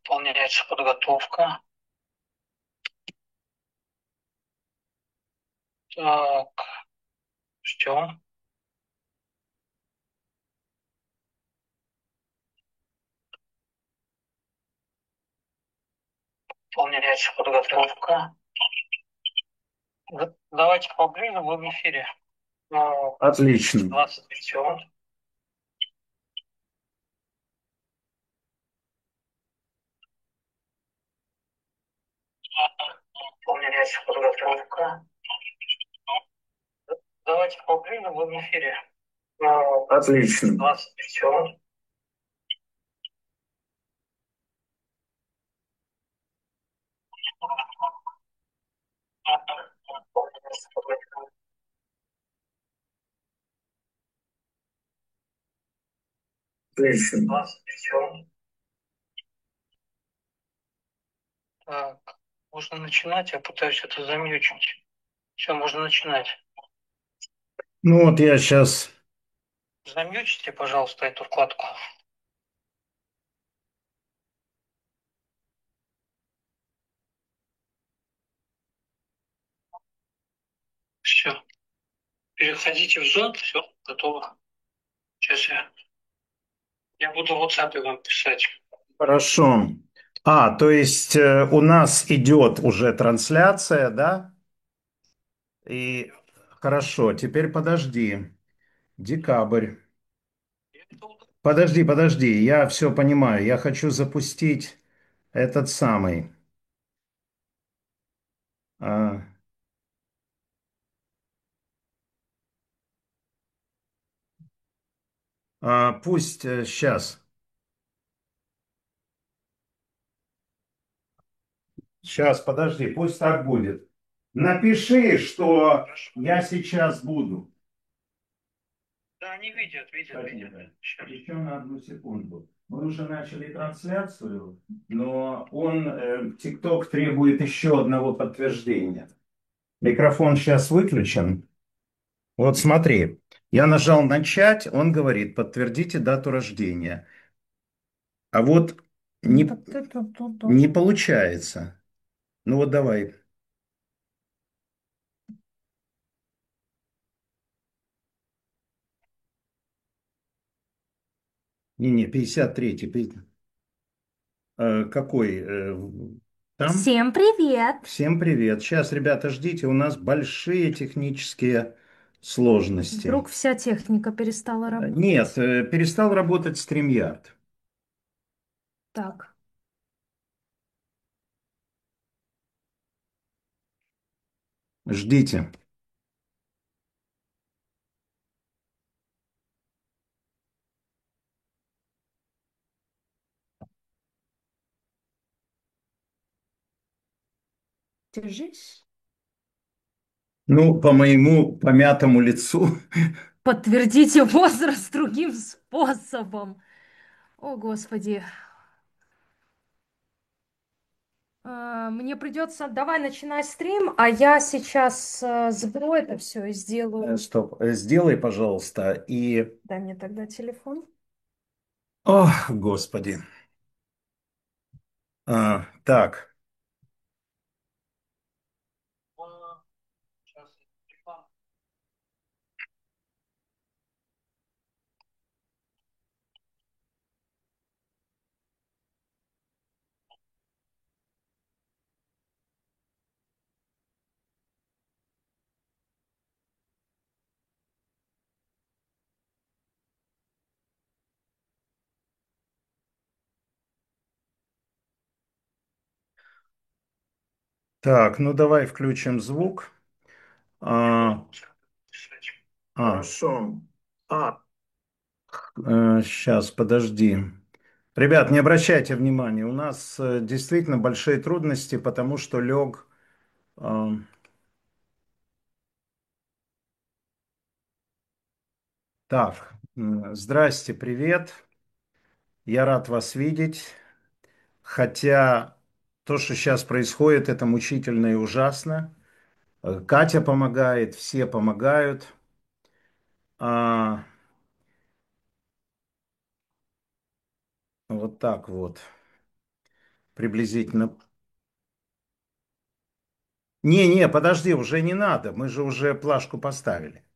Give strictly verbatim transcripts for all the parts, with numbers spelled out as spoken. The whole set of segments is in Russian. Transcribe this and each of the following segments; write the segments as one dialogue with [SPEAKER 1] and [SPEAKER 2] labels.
[SPEAKER 1] Выполняется подготовка. Так, ждем. Выполняется подготовка. Да- Давайте поближе, вы в эфире. Ну,
[SPEAKER 2] Отлично.
[SPEAKER 1] двадцать секунд. Выполняется подготовка. Да- Давайте поближе, вы в эфире. Ну,
[SPEAKER 2] Отлично.
[SPEAKER 1] двадцать секунд. Выполняется подготовка.
[SPEAKER 2] Отлично.
[SPEAKER 1] двадцать секунд. Так, можно начинать, я пытаюсь это замьючить. Все, можно начинать.
[SPEAKER 2] Ну вот я сейчас...
[SPEAKER 1] Замьючите, пожалуйста, эту вкладку. Все. Переходите в зон, все, готово. Сейчас я, я буду в WhatsApp вам писать.
[SPEAKER 2] Хорошо. А, то есть э, у нас идет уже трансляция, да? И хорошо, теперь подожди. Декабрь. Подожди, подожди, я все понимаю. Я хочу запустить этот самый. А, а, пусть сейчас. Сейчас, подожди, пусть так будет. Напиши, что
[SPEAKER 1] Хорошо.
[SPEAKER 2] я сейчас буду.
[SPEAKER 1] Да, они видят, видят, видят.
[SPEAKER 2] Секунду.
[SPEAKER 1] Сейчас.
[SPEAKER 2] Еще на одну секунду. Мы уже начали трансляцию, но он, э, TikTok требует еще одного подтверждения. Микрофон сейчас выключен. Вот смотри, я нажал начать, он говорит, подтвердите дату рождения. А вот не, не получается. Ну вот давай. Не-не, пятьдесят третий. пи- э, какой? э, Там?
[SPEAKER 3] Всем привет!
[SPEAKER 2] Всем привет. Сейчас, ребята, ждите, у нас большие технические сложности.
[SPEAKER 3] Вдруг вся техника перестала
[SPEAKER 2] Э,
[SPEAKER 3] работать.
[SPEAKER 2] Нет, э, перестал работать StreamYard.
[SPEAKER 3] Так,
[SPEAKER 2] Ждите.
[SPEAKER 3] держись.
[SPEAKER 2] Ну, по моему помятому лицу.
[SPEAKER 3] Подтвердите возраст другим способом. О, Господи. А, мне придется... Давай начинай стрим, а я сейчас э, заберу это все и
[SPEAKER 2] Э,
[SPEAKER 3] сделаю.
[SPEAKER 2] Стоп, э, сделай, пожалуйста. И...
[SPEAKER 3] Дай мне тогда телефон.
[SPEAKER 2] Ох, Господи. А, так,
[SPEAKER 1] А, Сейчас. Реклама.
[SPEAKER 2] так, ну давай включим звук.
[SPEAKER 1] Я буду
[SPEAKER 2] А,
[SPEAKER 1] в WhatsApp писать.
[SPEAKER 2] а, Хорошо. А, сейчас, подожди. Ребят, не обращайте внимания, у нас э, действительно большие трудности, потому что лег... э, так, м, здрасте, привет. Я рад вас видеть. Хотя то, что сейчас происходит, это мучительно и ужасно. Э, Катя помогает, все помогают. А, вот так вот. приблизительно. Не-не, подожди, уже не надо. Мы же уже плашку поставили.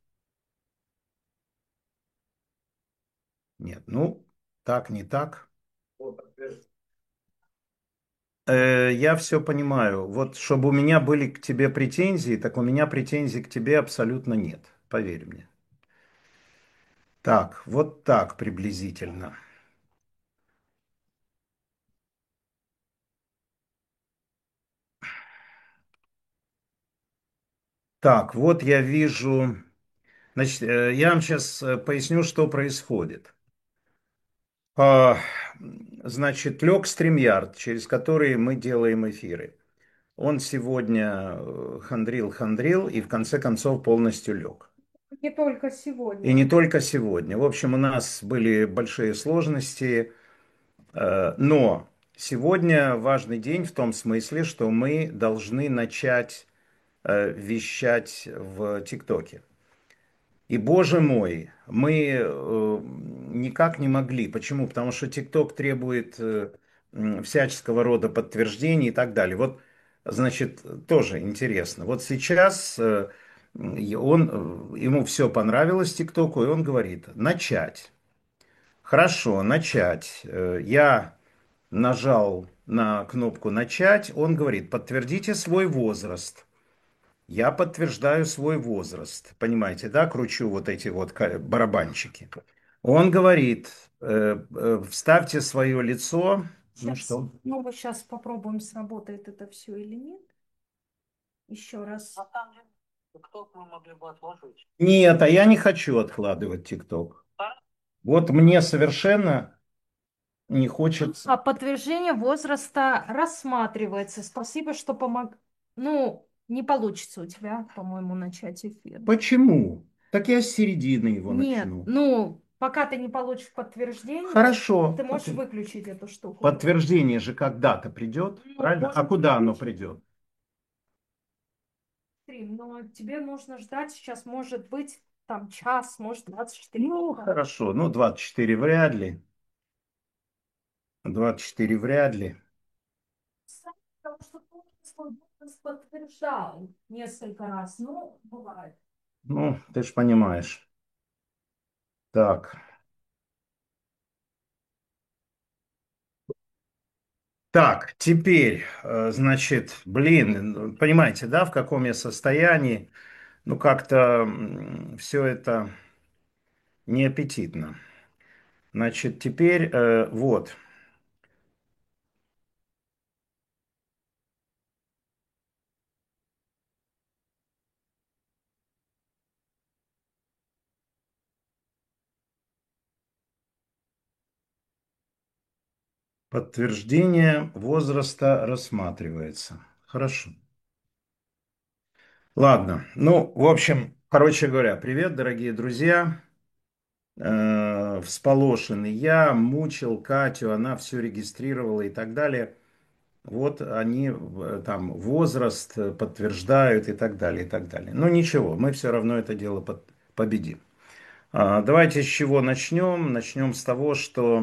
[SPEAKER 2] Нет, ну, так, не так. Э, я все понимаю. Вот, чтобы у меня были к тебе претензии, так у меня претензий к тебе абсолютно нет. Поверь мне. Так, вот так приблизительно. Так, вот я вижу. Значит, э, я вам сейчас поясню, что происходит. А, Значит, лег StreamYard, через который мы делаем эфиры. Он сегодня э, хандрил, хандрил и в конце концов полностью лег.
[SPEAKER 3] Не только
[SPEAKER 2] И не
[SPEAKER 3] сегодня.
[SPEAKER 2] только сегодня. В общем, у нас были большие сложности, э, но сегодня важный день в том смысле, что мы должны начать э, вещать в ТикТоке. И, боже мой, мы э, никак не могли. Почему? Потому что TikTok требует э, м, всяческого рода подтверждений и так далее. Вот, значит, тоже интересно. Вот сейчас э, и он, э, ему все понравилось ТикТоку, и он говорит, начать. Хорошо, начать. Э, Я нажал на кнопку начать. Он говорит, подтвердите свой возраст. Я подтверждаю свой возраст. Понимаете, да? Кручу вот эти вот ка- барабанчики. Он говорит, э, э, вставьте свое лицо. Ну
[SPEAKER 3] Сейчас,
[SPEAKER 2] что?
[SPEAKER 3] ну, мы сейчас попробуем, сработает это все или нет. Еще раз.
[SPEAKER 1] А там же кто мы могли бы отложить?
[SPEAKER 2] Нет, а я не хочу откладывать ТикТок.
[SPEAKER 1] А?
[SPEAKER 2] Вот мне совершенно не хочется.
[SPEAKER 3] А подтверждение возраста рассматривается. Спасибо, что помог. Ну, не получится у тебя, по-моему, начать эфир.
[SPEAKER 2] Почему? Так я с середины его
[SPEAKER 3] Нет,
[SPEAKER 2] начну.
[SPEAKER 3] ну, пока ты не получишь подтверждение,
[SPEAKER 2] Хорошо.
[SPEAKER 3] ты можешь
[SPEAKER 2] Подтвер-
[SPEAKER 3] выключить эту штуку.
[SPEAKER 2] Подтверждение же когда-то придет,
[SPEAKER 3] Ну,
[SPEAKER 2] правильно? А
[SPEAKER 3] можем
[SPEAKER 2] куда оно
[SPEAKER 3] выключить
[SPEAKER 2] придет?
[SPEAKER 3] стрим, но тебе нужно ждать. Сейчас может быть там час, может двадцать четыре
[SPEAKER 2] Ну,
[SPEAKER 3] часа.
[SPEAKER 2] хорошо. Ну, двадцать четыре вряд ли. двадцать четыре вряд ли.
[SPEAKER 3] Потому что ты свой возраст подтверждал несколько раз. Ну, бывает.
[SPEAKER 2] Ну, ты ж понимаешь. Так. Так, теперь, э, значит, блин, понимаете, да, в каком я состоянии? Ну, как-то все это неаппетитно. Значит, теперь, э, вот, подтверждение возраста рассматривается. Хорошо. Ладно, ну, в общем, короче говоря, привет, дорогие друзья. Э, всполошенный я, мучил Катю, она все регистрировала и так далее. Вот они э, там возраст э, подтверждают и так далее, и так далее. Но ничего, мы все равно это дело под- победим. А, давайте с чего начнем? Начнем с того, что...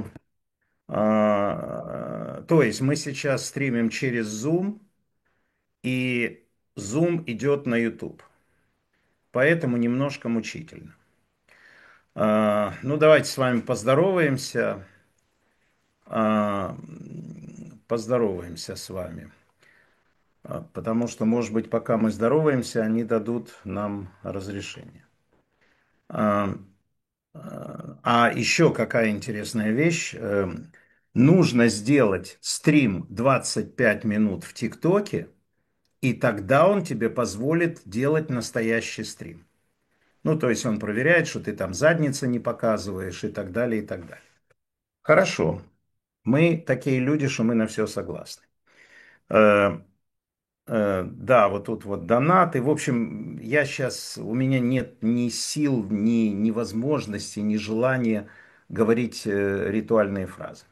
[SPEAKER 2] а, то есть мы сейчас стримим через Zoom, и Zoom идет на YouTube. Поэтому немножко мучительно. А, ну, давайте с вами поздороваемся. А, поздороваемся с вами. А, Потому что, может быть, пока мы здороваемся, они дадут нам разрешение. А, а а еще какая интересная вещь. Эм, Нужно сделать стрим двадцать пять минут в ТикТоке, и тогда он тебе позволит делать настоящий стрим. Ну, то есть он проверяет, что ты там задницы не показываешь и так далее, и так далее. Хорошо. Мы такие люди, что мы на все согласны. Э, Э, Да, вот тут вот донаты. В общем, я сейчас, у меня нет ни сил, ни, ни возможности, ни желания говорить э, ритуальные фразы.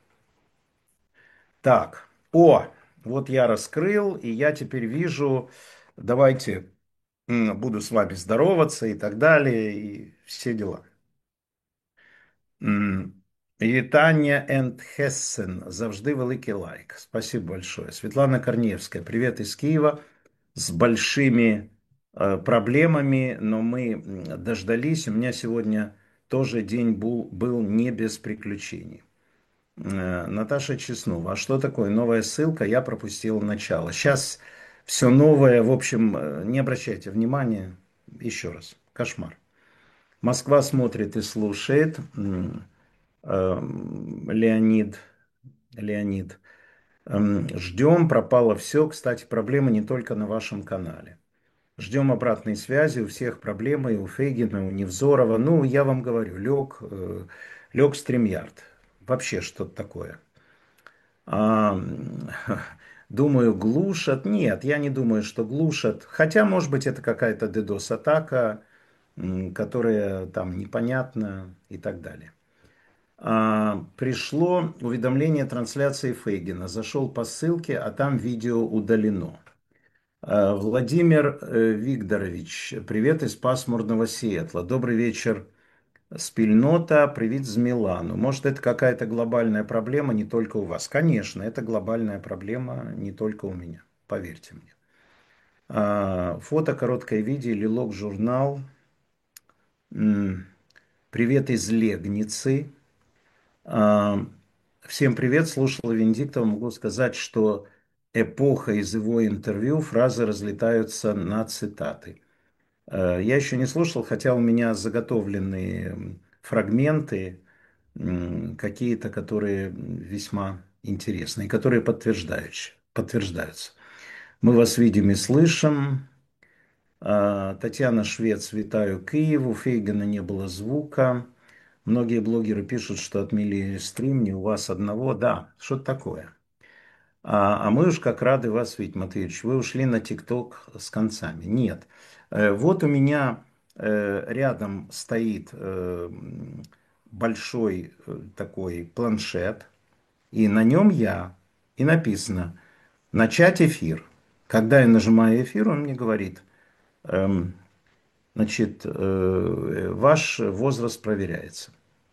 [SPEAKER 2] Так, о, вот я раскрыл, и я теперь вижу, давайте м, буду с вами здороваться и так далее, и все дела. М, Вітання and Hessen. Завжди великий лайк. Спасибо большое. Светлана Корневская. Привет из Киева. С большими э, проблемами, но мы дождались. У меня сегодня тоже день был, был не без приключений. Э, Наташа Чеснова. А что такое новая ссылка? Я пропустил начало. Сейчас все новое. В общем, э, не обращайте внимания. Еще раз. Кошмар. Москва смотрит и слушает. Леонид. Леонид. Ждем, пропало все. Кстати, проблема не только на вашем канале. Ждем обратной связи. У всех проблемы, и у Фейгина, и у Невзорова. Ну, я вам говорю, лег, лег StreamYard. Вообще что-то такое. А, думаю, глушат. Нет, я не думаю, что глушат. Хотя, может быть, это какая-то DDoS-атака, которая там непонятна и так далее. А, пришло уведомление трансляции Фейгина. Зашел по ссылке, а там видео удалено. А, Владимир э, Викторович, привет из пасмурного Сиэтла. Добрый вечер, спільнота. Привет з Милану. Может, это какая-то глобальная проблема не только у вас? Конечно, это глобальная проблема не только у меня. Поверьте мне. А, фото, короткое видео, Лилок журнал. М, Привет из Легницы. А, Всем привет, слушал Венедиктова. Могу сказать, что эпоха из его интервью, фразы разлетаются на цитаты. Э, Я еще не слушал, хотя у меня заготовленные фрагменты, м, какие-то, которые весьма интересные, которые подтверждающие- подтверждаются. Мы вас видим и слышим. А, Татьяна Швец, витаю Киеву. Фейгена не было звука. Многие блогеры пишут, что отмели стрим, не у вас одного. Да, что-то такое. А, а мы уж как рады вас видеть, Матвеевич. Вы ушли на ТикТок с концами. Нет. Э, Вот у меня э, рядом стоит э, большой э, такой планшет, и на нем я, и написано «Начать эфир». Когда я нажимаю эфир, он мне говорит, эм, значит, э, ваш возраст проверяется.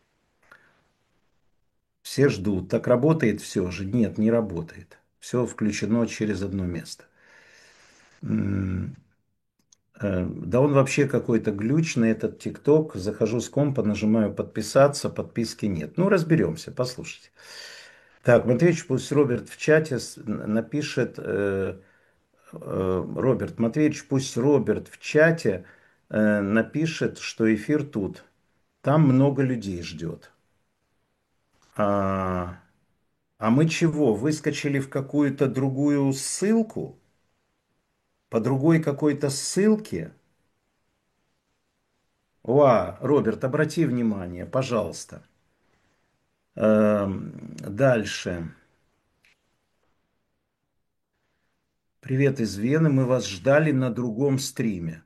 [SPEAKER 2] Все ждут. Так работает все же? Нет, не работает. Все включено через одно место. М, э, Да он вообще какой-то глючный, этот ТикТок. Захожу с компа, нажимаю подписаться, подписки нет. Ну, разберемся, послушайте. Так, Матвеевич, пусть Роберт в чате с- н- напишет, э, э, Роберт, Матвеевич, пусть Роберт в чате э, напишет, что эфир тут. Там много людей ждет. А, а мы чего, выскочили в какую-то другую ссылку? По другой какой-то ссылке? О, Роберт, обрати внимание, пожалуйста. Эм, Дальше. Привет из Вены, мы вас ждали на другом стриме.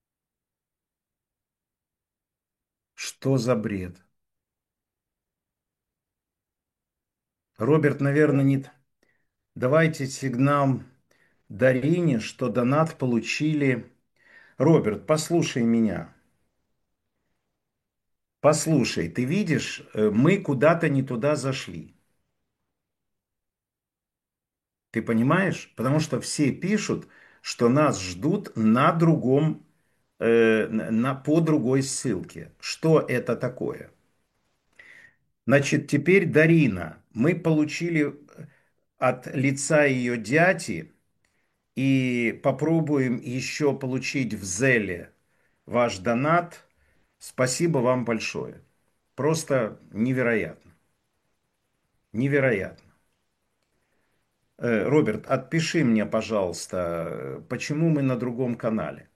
[SPEAKER 2] Что за бред? Роберт, наверное, не... Давайте сигнал Дарине, что донат получили. Роберт, послушай меня. Послушай, ты видишь, э, мы куда-то не туда зашли. Ты понимаешь? Потому что все пишут, что нас ждут на другом, э, на, по другой ссылке. Что это такое? Значит, теперь Дарина. Мы получили от лица ее дяди и попробуем еще получить в Зеле ваш донат. Спасибо вам большое. Просто невероятно. Невероятно. Э, Роберт, отпиши мне, пожалуйста, э, почему мы на другом канале.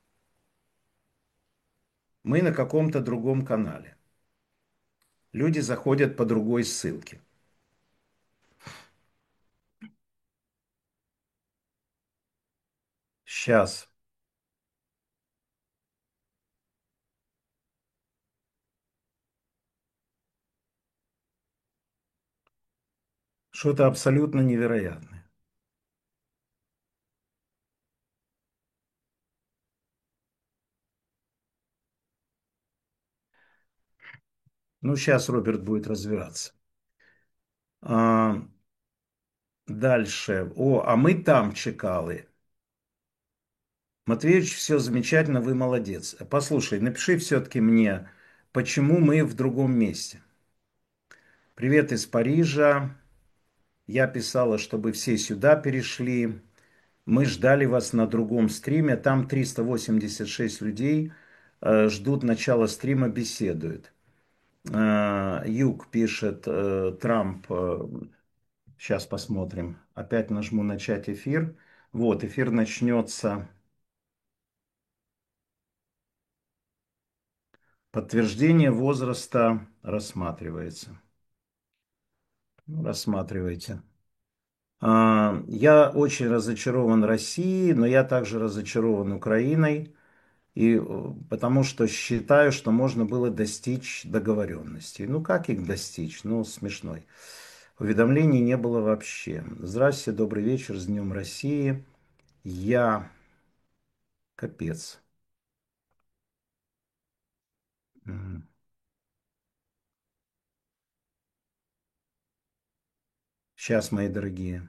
[SPEAKER 2] Мы на каком-то другом канале. Люди заходят по другой ссылке. Сейчас. Что-то абсолютно невероятное. Ну, сейчас Роберт будет разбираться. А, дальше. О, а мы там чекали. Матвеевич, все замечательно, вы молодец. Послушай, напиши все-таки мне, почему мы в другом месте. Привет из Парижа. Я писала, чтобы все сюда перешли. Мы ждали вас на другом стриме. Там триста восемьдесят шесть людей э, ждут начала стрима, беседуют. Э, Юг пишет, э, Трамп. э, Сейчас посмотрим. Опять нажму начать эфир. Вот, эфир начнется. Подтверждение возраста рассматривается. Ну, рассматривайте. А, Я очень разочарован Россией, но я также разочарован Украиной, и, э, потому что считаю, что можно было достичь договоренностей. Ну, как их достичь? Ну, смешной. Уведомлений не было вообще. Здравствуйте, добрый вечер, с Днем России. Я... Капец. Мгм. Сейчас, мои дорогие.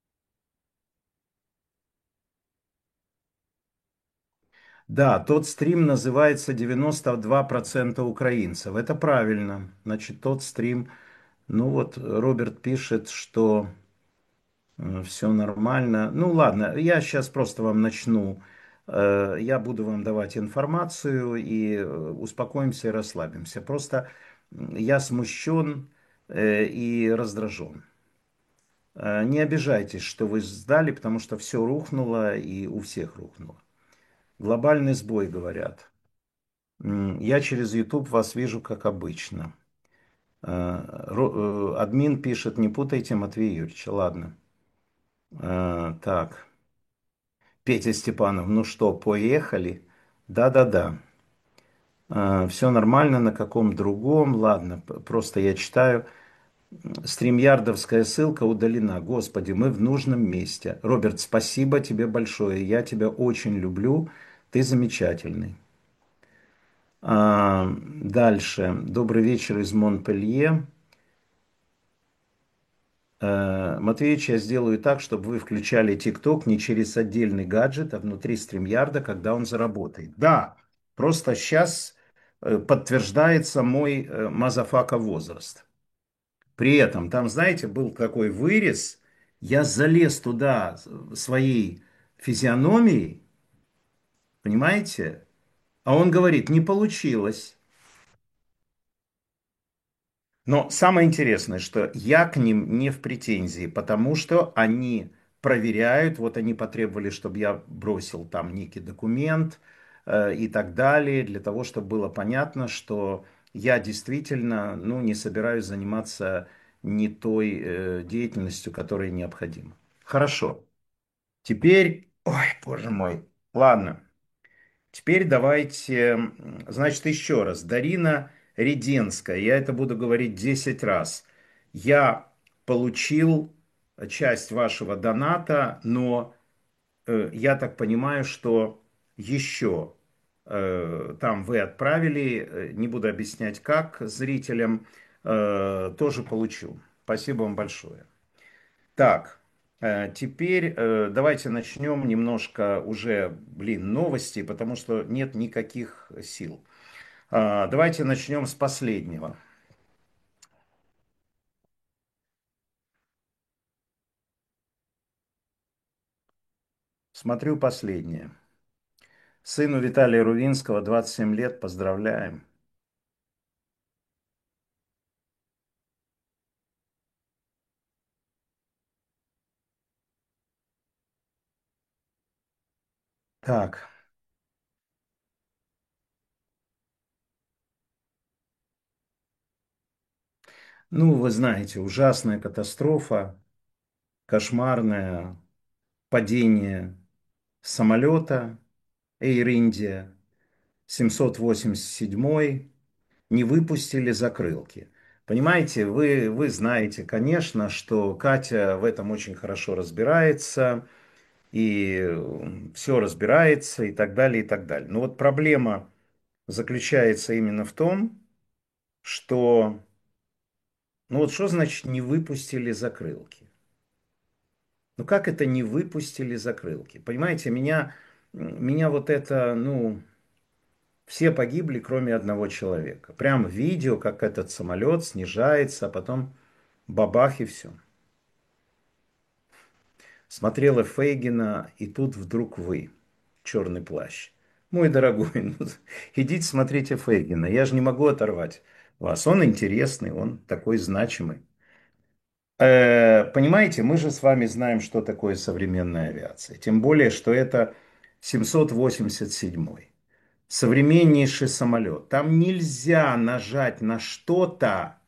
[SPEAKER 2] Да, тот стрим называется девяносто два процента украинцев. Это правильно. Значит, тот стрим... Ну вот, Роберт пишет, что все нормально. Ну ладно, я сейчас просто вам начну. э, Я буду вам давать информацию и э, успокоимся и расслабимся. Просто м, я смущен э, и раздражен. Э, Не обижайтесь, что вы сдали, потому что все рухнуло и у всех рухнуло. Глобальный сбой, говорят. М, Я через YouTube вас вижу, как обычно. Э, Ро- э, Админ пишет, не путайте Матвея Юрьевича. Ладно. Э, Так. Петя Степанов, ну что, поехали? Да-да-да. Все нормально, на каком другом? Ладно, п- просто я читаю. Стримярдовская ссылка удалена. Господи, мы в нужном месте. Роберт, спасибо тебе большое. Я тебя очень люблю. Ты замечательный. А, дальше. Добрый вечер из Монпелье. Э, Матвеевич, я сделаю так, чтобы вы включали ТикТок не через отдельный гаджет, а внутри StreamYard, когда он заработает. Да, просто сейчас подтверждается мой э, мазафака возраст. При этом, там, знаете, был такой вырез, я залез туда своей физиономией, понимаете? А он говорит, не получилось. Но самое интересное, что я к ним не в претензии, потому что они проверяют, вот они потребовали, чтобы я бросил там некий документ э, и так далее, для того, чтобы было понятно, что я действительно, ну, не собираюсь заниматься не той э, деятельностью, которая необходима. Хорошо. Теперь, ой, боже мой, ладно. Теперь давайте, значит, еще раз. Дарина Реденская, я это буду говорить десять раз. Я получил часть вашего доната, но э, я так понимаю, что еще э, там вы отправили, э, не буду объяснять как зрителям, э, тоже получу. Спасибо вам большое. Так, э, теперь э, давайте начнем немножко уже, блин, новости, потому что нет никаких сил. А, Давайте начнем с последнего. Смотрю последнее. Сыну Виталия Рувинского двадцать семь лет, поздравляем. Так, ну вы знаете, ужасная катастрофа, кошмарное падение самолета Air India семьсот восемьдесят семь не выпустили закрылки. Понимаете, вы, вы знаете, конечно, что Катя в этом очень хорошо разбирается, и все разбирается, и так далее, и так далее. Но вот проблема заключается именно в том, что, ну вот что значит не выпустили закрылки? Ну как это не выпустили закрылки? Понимаете, меня, меня вот это, ну, все погибли, кроме одного человека. Прям видео, как этот самолет снижается, а потом бабах и все. Смотрела Фейгина, и тут вдруг вы, черный плащ. Мой дорогой, ну, идите смотрите Фейгина. Я же не могу оторвать вас. Он интересный, он такой значимый. Э, понимаете, мы же с вами знаем, что такое современная авиация. Тем более, что это семьсот восемьдесят седьмой. Современнейший самолет. Там нельзя нажать на что-то,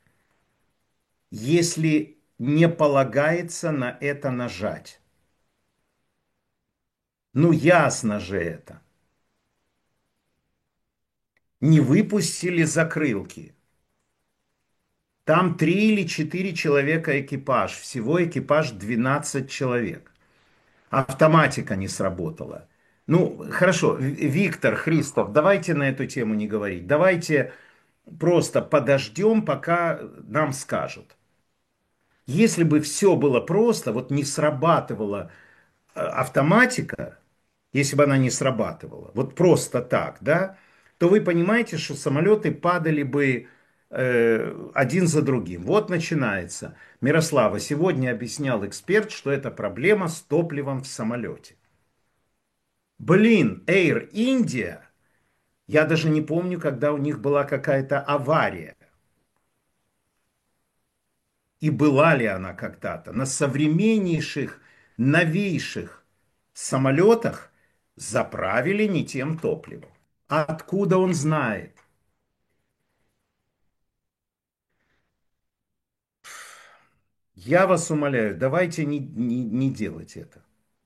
[SPEAKER 2] если не полагается на это нажать. Ну ясно же это. Не выпустили закрылки. Там три или четыре человека экипаж. Всего экипаж двенадцать человек. Автоматика не сработала. Ну, хорошо, Виктор, Христов, давайте на эту тему не говорить. Давайте просто подождем, пока нам скажут. Если бы все было просто, вот не срабатывала э, автоматика, если бы она не срабатывала, вот просто так, да, то вы понимаете, что самолеты падали бы э, один за другим. Вот начинается. Мирослава, сегодня объяснял эксперт, что это проблема с топливом в самолете. Блин, Air India, я даже не помню, когда у них была какая-то авария. И была ли она когда-то. На современнейших, новейших самолетах заправили не тем топливом. Откуда он знает? Я вас умоляю, давайте не, не, не делать это.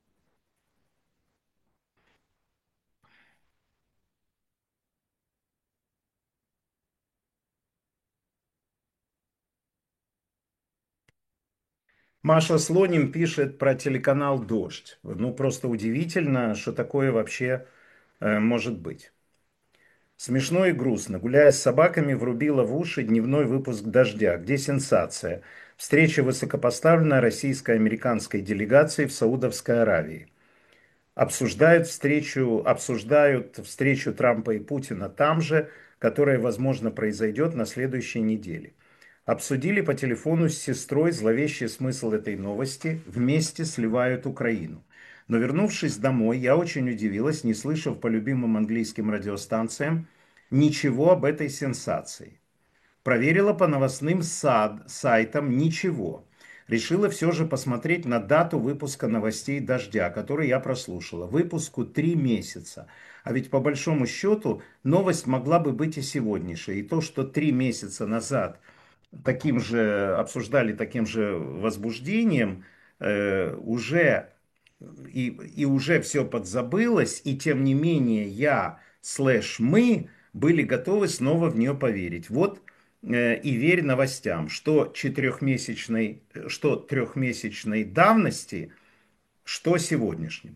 [SPEAKER 2] Маша Слоним пишет про телеканал «Дождь». Ну, просто удивительно, что такое вообще э, может быть. Смешно и грустно. Гуляя с собаками, врубила в уши дневной выпуск «Дождя». Где сенсация? Встреча высокопоставленной российско-американской делегации в Саудовской Аравии. Обсуждают встречу, обсуждают встречу Трампа и Путина там же, которая, возможно, произойдет на следующей неделе. Обсудили по телефону с сестрой зловещий смысл этой новости. Вместе сливают Украину. Но вернувшись домой, я очень удивилась, не слышав по любимым английским радиостанциям ничего об этой сенсации. Проверила по новостным сад, сайтам ничего. Решила все же посмотреть на дату выпуска новостей «Дождя», который я прослушала. Выпуску три месяца. А ведь по большому счету новость могла бы быть и сегодняшней. И то, что три месяца назад таким же обсуждали таким же возбуждением, э, уже и, и уже все подзабылось, и тем не менее я слэш мы были готовы снова в нее поверить. Вот э, и верь новостям, что четырехмесячной, что трехмесячной давности, что сегодняшним.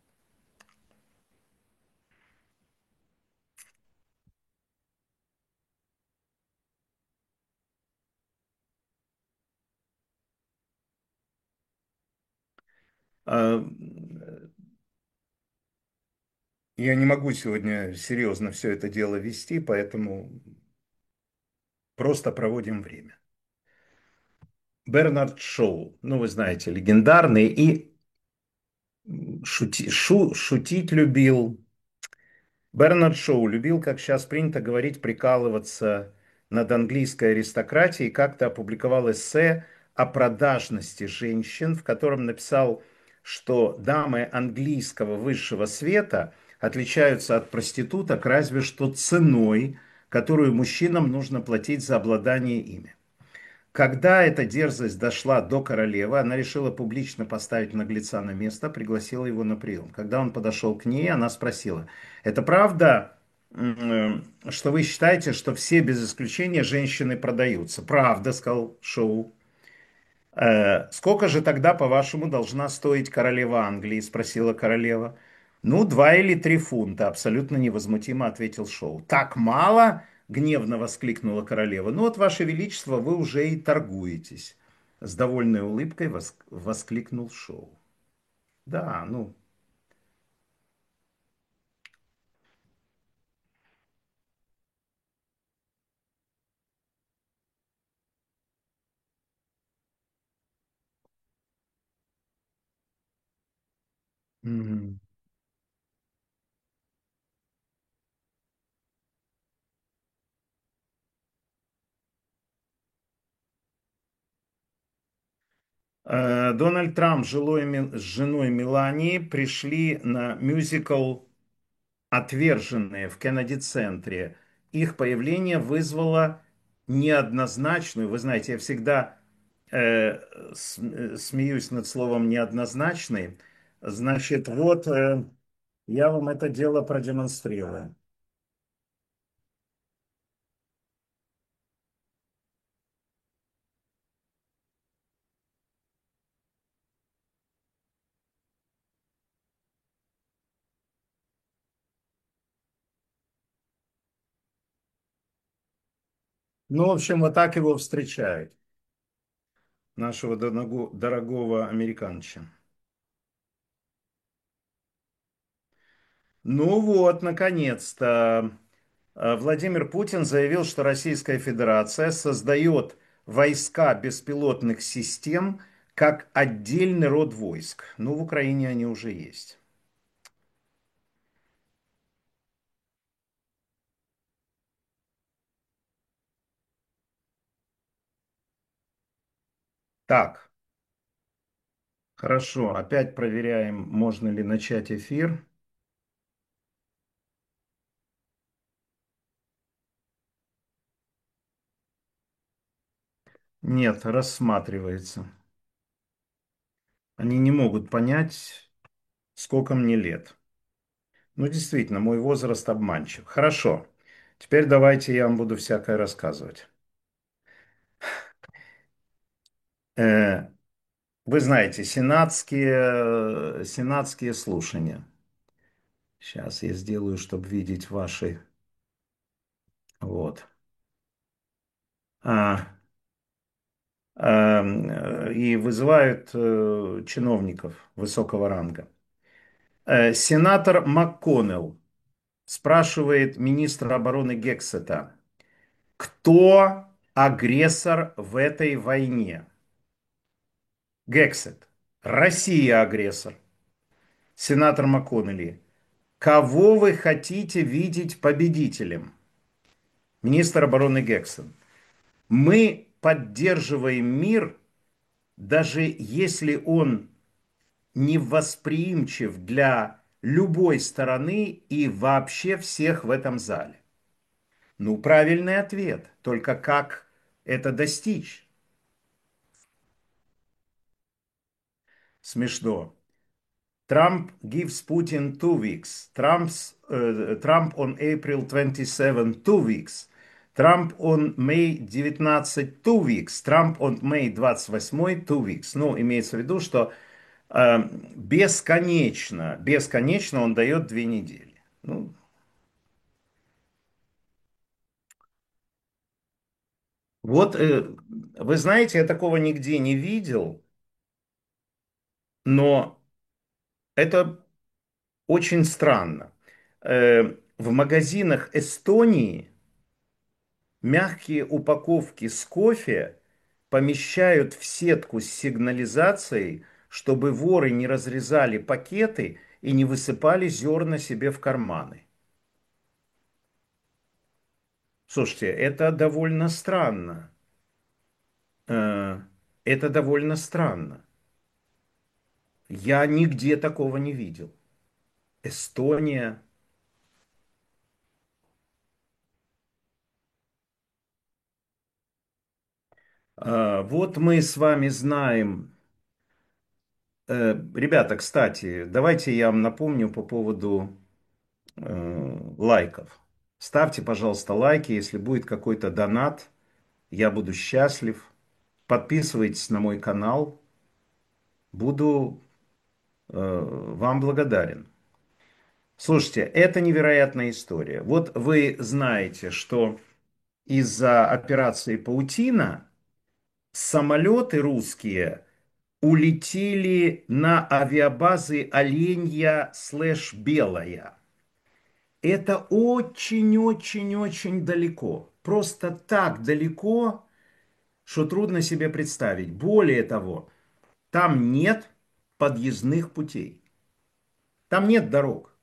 [SPEAKER 2] А, Я не могу сегодня серьезно все это дело вести, поэтому просто проводим время. Бернард Шоу, ну вы знаете, легендарный и шути, шу, шутить любил. Бернард Шоу любил, как сейчас принято говорить, прикалываться над английской аристократией, как-то опубликовал эссе о продажности женщин, в котором написал, что дамы английского высшего света отличаются от проституток разве что ценой, которую мужчинам нужно платить за обладание ими. Когда эта дерзость дошла до королевы, она решила публично поставить наглеца на место, пригласила его на прием. Когда он подошел к ней, она спросила: «Это правда, м, э, что вы считаете, что все без исключения женщины продаются?» «Правда», — сказал Шоу. «Э, сколько же тогда, по-вашему, должна стоить королева Англии?» — спросила королева. «Ну, два или три фунта», — абсолютно невозмутимо ответил Шоу. «Так мало?» гневно воскликнула королева. Ну вот, Ваше Величество, вы уже и торгуетесь. С довольной улыбкой вос- воскликнул Шоу. Да, ну, м. Э, Дональд Трамп с жилой Ми- с женой Мелании пришли на мюзикл «Отверженные» в Кеннеди-центре. Их появление вызвало неоднозначную, вы знаете, я всегда э, с- э, смеюсь над словом неоднозначный. Значит, вот э, я вам это дело продемонстрирую. Ну, в общем, вот так его встречают, нашего дорого- дорогого американца. Ну вот, наконец-то, э, Владимир Путин заявил, что Российская Федерация создает войска беспилотных систем как отдельный род войск. Ну, в Украине они уже есть. Так, хорошо, опять проверяем, можно ли начать эфир. Нет, рассматривается. Они не могут понять, сколько мне лет. Ну, действительно, мой возраст обманчив. Хорошо. Теперь давайте я вам буду всякое рассказывать. Э, Вы знаете, сенатские, сенатские слушания. Сейчас я сделаю, чтобы видеть ваши. Вот. А, а, м, и вызывают э, чиновников высокого ранга. Э, Сенатор МакКоннелл спрашивает министра обороны Гексета, кто агрессор в этой войне? Гексет. Россия агрессор. Сенатор МакКоннелли. Кого вы хотите видеть победителем? Министр обороны Гексет. Мы поддерживаем мир, даже если он не восприимчив для любой стороны и вообще всех в этом зале. Ну, правильный ответ. Только как это достичь? Смешно. Trump gives Putin two weeks. Trump's, uh, Trump on April twenty-seventh, two weeks. Trump on May девятнадцатый, two weeks. Trump on May двадцать восьмой, two weeks. Ну, имеется в виду, что э, бесконечно, бесконечно он дает две недели. Ну, вот, э, вы знаете, я такого нигде не видел, но это очень странно. Э, в магазинах Эстонии мягкие упаковки с кофе помещают в сетку с сигнализацией, чтобы воры не разрезали пакеты и не высыпали зерна себе в карманы. Слушайте, это довольно странно. Э, Это довольно странно. Я нигде такого не видел. Эстония. А, Вот мы с вами знаем. Э, Ребята, кстати, давайте я вам напомню по поводу э, лайков. Ставьте, пожалуйста, лайки, если будет какой-то донат, я буду счастлив. Подписывайтесь на мой канал, буду э, вам благодарен. Слушайте, это невероятная история. Вот вы знаете, что из-за операции «Паутина» самолеты русские улетели на авиабазы Оленья слэш Белая. Это очень-очень-очень далеко. Просто так далеко, что трудно себе представить. Более того, там нет подъездных путей. Там нет дорог.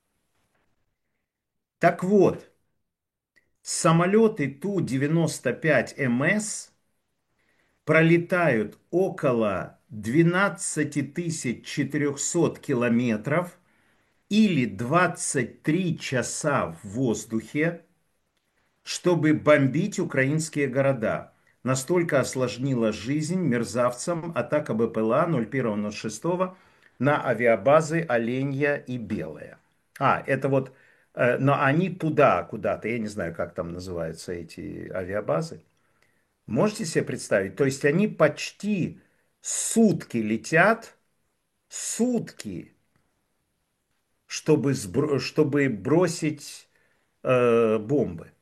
[SPEAKER 2] Так вот, самолеты Ту девяносто пять М С пролетают около двенадцати тысяч четырехсот километров или двадцать три часа в воздухе, чтобы бомбить украинские города. Настолько осложнила жизнь мерзавцам атака Б П Л А ноль первого ноль шестого на авиабазы Оленья и Белая. А, это вот, э, но они туда куда-то, я не знаю, как там называются эти авиабазы. Можете себе представить? То есть они почти сутки летят, сутки, чтобы, сбро- чтобы бросить э, бомбы,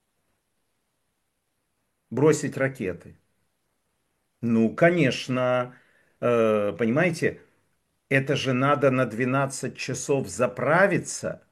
[SPEAKER 2] бросить ракеты. Ну, конечно, э, понимаете, это же надо на двенадцать часов заправиться.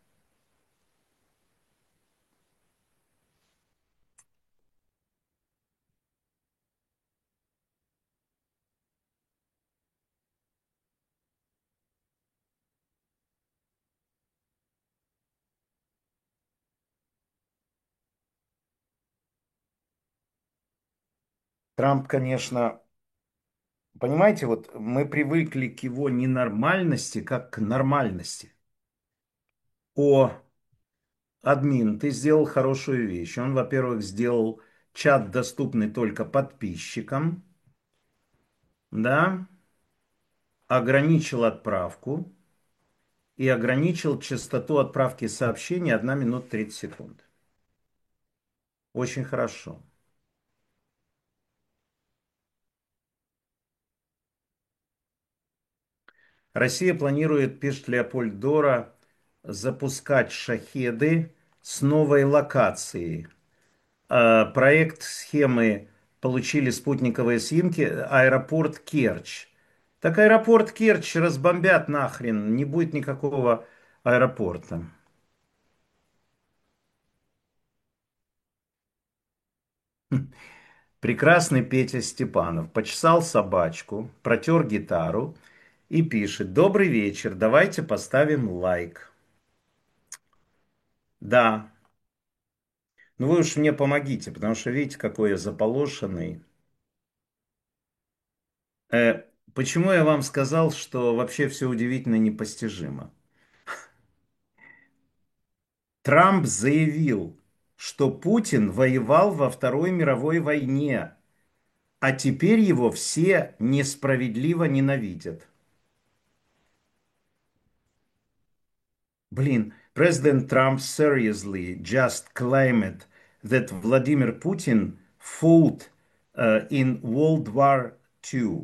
[SPEAKER 2] Трамп, конечно, понимаете, вот мы привыкли к его ненормальности, как к нормальности. О, админ, ты сделал хорошую вещь. Он, во-первых, сделал чат доступный только подписчикам, да, ограничил отправку и ограничил частоту отправки сообщений одна минута тридцать секунд. Очень хорошо. Россия планирует, пишет Леопольд Дора, запускать шахеды с новой локацией. А, проект схемы получили спутниковые снимки. Аэропорт Керчь. Так аэропорт Керчь разбомбят нахрен. Не будет никакого аэропорта. Прекрасный Петя Степанов почесал собачку, протер гитару и пишет: «Добрый вечер, давайте поставим лайк». Да, ну вы уж мне помогите, потому что видите, какой я заполошенный. Э, почему я вам сказал, что вообще все удивительно непостижимо? Трамп заявил, что Путин воевал во Второй мировой войне, а теперь его все несправедливо ненавидят. Блин, President Trump seriously just claimed that Vladimir Putin fought uh, in World War Two.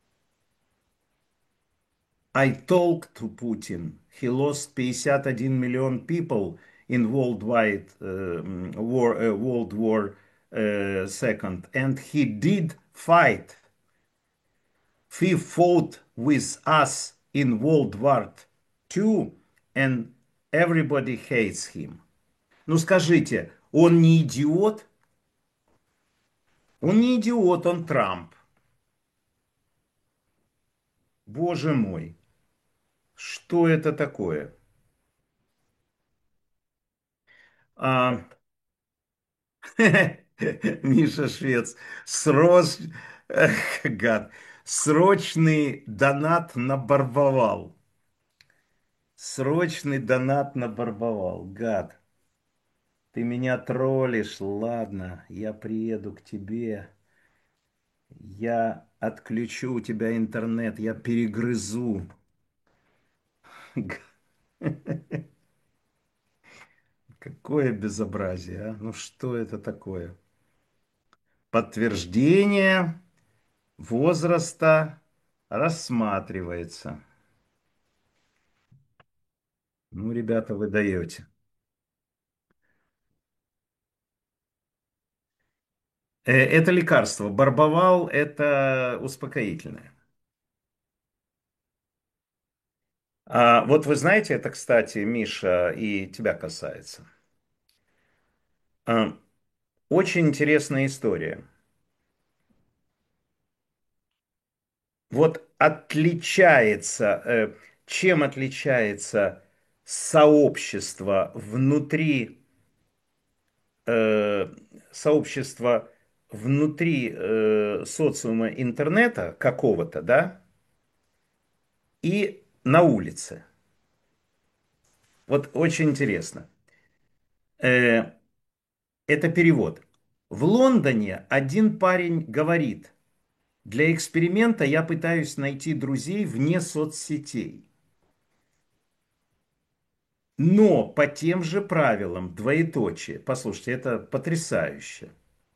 [SPEAKER 2] I talked to Putin. He lost пятьдесят один million people in worldwide uh, war, uh, World War uh, Second, and he did fight. He fought with us in World War Two, and everybody hates him. Ну скажите, он не идиот? Он не идиот, он Трамп. Боже мой, что это такое? А, Миша Швец, срос... Эх, гад. Срочный донат на Барбовал. Срочный донат на Барбовал. Гад. Ты меня троллишь, ладно, я приеду к тебе. Я отключу у тебя интернет, я перегрызу. Какое безобразие, а? Ну что это такое? Подтверждение возраста рассматривается. Ну, ребята, вы даете. Э, Это лекарство. Барбовал– это успокоительное. А вот вы знаете, это, кстати, Миша, и тебя касается. А, Очень интересная история. Вот отличается, э, чем отличается сообщество внутри, э, сообщество внутри э, социума интернета какого-то, да, и на улице. Вот очень интересно. Э, это перевод. В Лондоне один парень говорит: для эксперимента я пытаюсь найти друзей вне соцсетей. Но по тем же правилам, двоеточие. Послушайте, это потрясающе.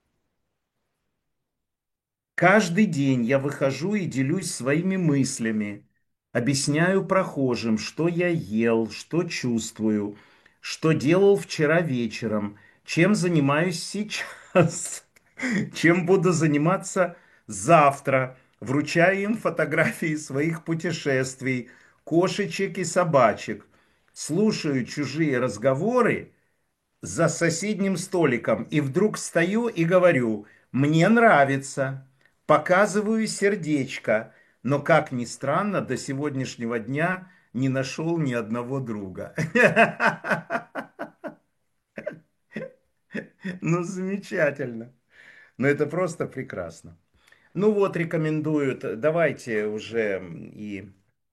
[SPEAKER 2] Каждый день я выхожу и делюсь своими мыслями, объясняю прохожим, что я ел, что чувствую, что делал вчера вечером, чем занимаюсь сейчас, чем буду заниматься завтра. Вручаю им фотографии своих путешествий, кошечек и собачек. Слушаю чужие разговоры за соседним столиком и вдруг встаю и говорю: мне нравится, показываю сердечко, но, как ни странно, до сегодняшнего дня не нашел ни одного друга. Ну, замечательно. Ну, это просто прекрасно. Ну вот, рекомендуют. Давайте уже и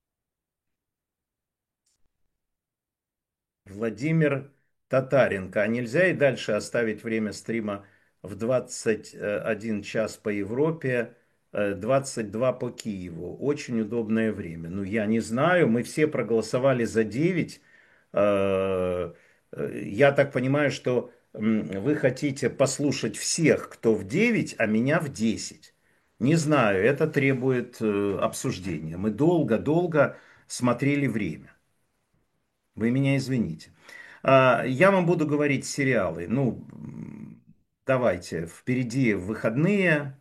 [SPEAKER 2] Владимир Татаренко. А нельзя и дальше оставить время стрима в двадцать один час по Европе, э, двадцать два по Киеву. Очень удобное время. Ну, я не знаю, мы все проголосовали за девять. Э, э, Я так понимаю, что м, вы хотите послушать всех, кто в девять, а меня в десять. Не знаю, это требует э, обсуждения. Мы долго-долго смотрели время. Вы меня извините. А, Я вам буду говорить сериалы. Ну, м, давайте, впереди выходные.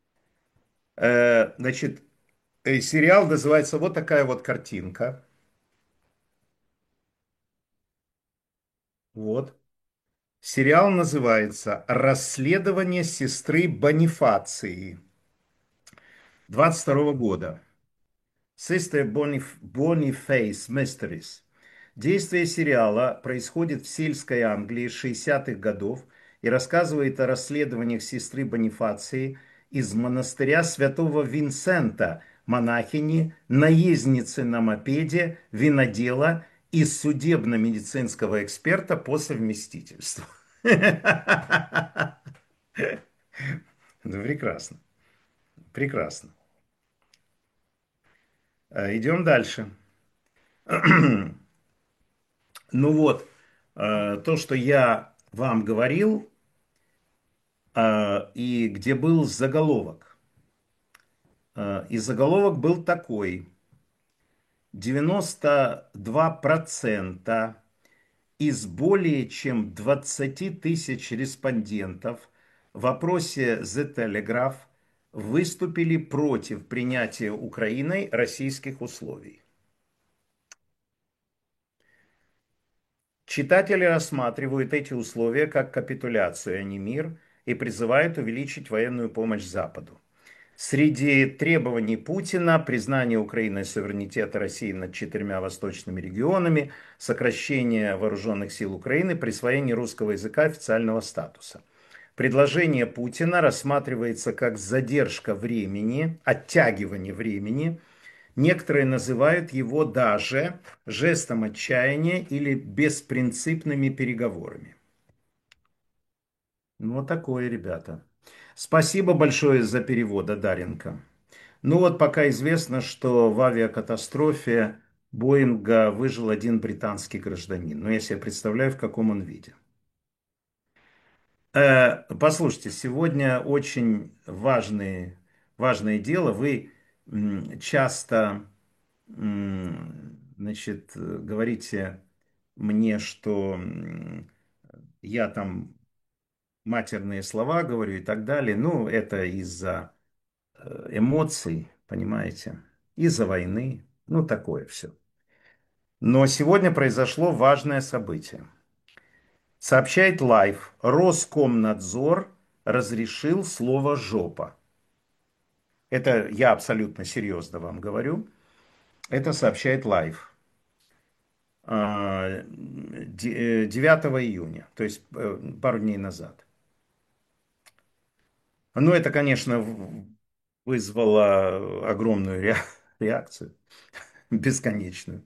[SPEAKER 2] Э, Значит, э, сериал называется вот такая вот картинка. Вот. Сериал называется «Расследование сестры Бонифации» двадцать второго года. Sister Bonif- Boniface Mysteries. Действие сериала происходит в сельской Англии шестидесятых годов и рассказывает о расследованиях сестры Бонифации из монастыря святого Винсента, монахини, наездницы на мопеде, винодела и судебно-медицинского эксперта по совместительству. Ну, прекрасно, прекрасно. Э, Идем дальше. Ну вот, э, то, что я вам говорил, э, и где был заголовок. Э, И заголовок был такой: девяносто два процента из более чем двадцати тысяч респондентов в опросе The Telegraph выступили против принятия Украиной российских условий. Читатели рассматривают эти условия как капитуляцию, а не мир, и призывают увеличить военную помощь Западу. Среди требований Путина признание Украины суверенитета России над четырьмя восточными регионами, сокращение вооруженных сил Украины, присвоение русского языка официального статуса. Предложение Путина рассматривается как задержка времени, оттягивание времени. Некоторые называют его даже жестом отчаяния или беспринципными переговорами. Ну, вот такое, ребята. Спасибо большое за перевод, Даренко. Ну вот пока известно, что в авиакатастрофе Боинга выжил один британский гражданин. Но я себе представляю, в каком он виде. Э, послушайте, сегодня очень важные, важное дело. Вы м, часто м, значит, говорите мне, что м, я там матерные слова говорю и так далее. Ну, это из-за э, эмоций, понимаете, из-за войны, ну, такое все. Но сегодня произошло важное событие. Сообщает Лайф, Роскомнадзор разрешил слово «жопа». Это я абсолютно серьезно вам говорю. Это сообщает Лайф. девятого июня, то есть э, пару дней назад. Ну, это, конечно, в- вызвало огромную ре- реакцию, бесконечную.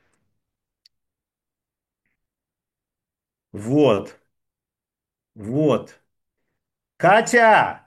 [SPEAKER 2] Вот, вот. Катя!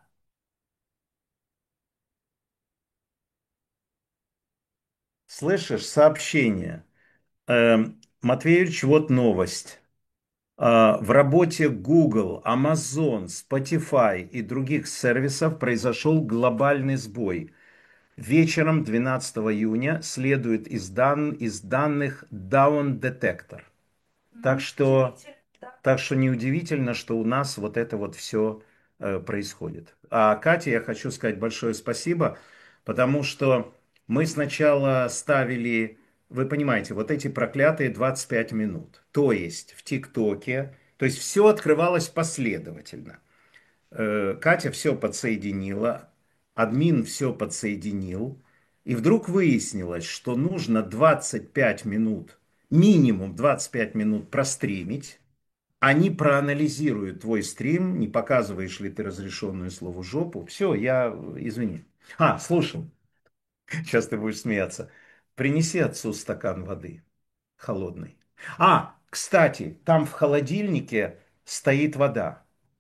[SPEAKER 2] Слышишь сообщение? Эм, Матвеевич, вот новость. А, В работе Google, Amazon, Spotify и других сервисов произошел глобальный сбой. Вечером двенадцатого июня следует из, дан- из данных Down Detector. Так
[SPEAKER 3] Ну,
[SPEAKER 2] что,
[SPEAKER 3] удивительно, да.
[SPEAKER 2] так что неудивительно, что у нас вот это вот все э, происходит. А Кате я хочу сказать большое спасибо, потому что мы сначала ставили, вы понимаете, вот эти проклятые двадцать пять минут. То есть в ТикТоке, то есть все открывалось последовательно. Э, Катя все подсоединила, админ все подсоединил, и вдруг выяснилось, что нужно двадцать пять минут, минимум двадцать пять минут простримить. Они проанализируют твой стрим, не показываешь ли ты разрешенную слову жопу. Все, я, извини. А, слушай, сейчас ты будешь смеяться. Принеси отцу стакан воды холодной. А, кстати, там в холодильнике стоит вода.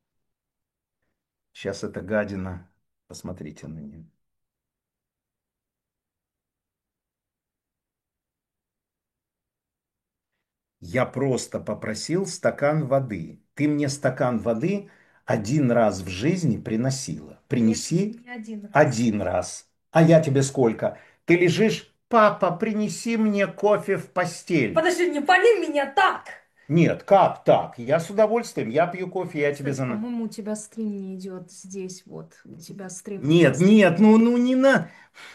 [SPEAKER 2] Сейчас эта гадина. Посмотрите на нее. Я просто попросил стакан воды. Ты мне стакан воды один раз в жизни приносила.
[SPEAKER 3] Нет,
[SPEAKER 2] Принеси
[SPEAKER 3] не один раз.
[SPEAKER 2] один раз. А я тебе сколько? Ты лежишь, папа, принеси мне кофе в постель.
[SPEAKER 3] Подожди, не пали меня так!
[SPEAKER 2] Нет, как так? Я с удовольствием, я пью кофе, я тебе
[SPEAKER 3] Кстати,
[SPEAKER 2] за...
[SPEAKER 3] по-моему, у тебя стрим не идет здесь, вот. У тебя стрим
[SPEAKER 2] Нет,
[SPEAKER 3] просто
[SPEAKER 2] нет, ну,
[SPEAKER 3] идет.
[SPEAKER 2] ну не на...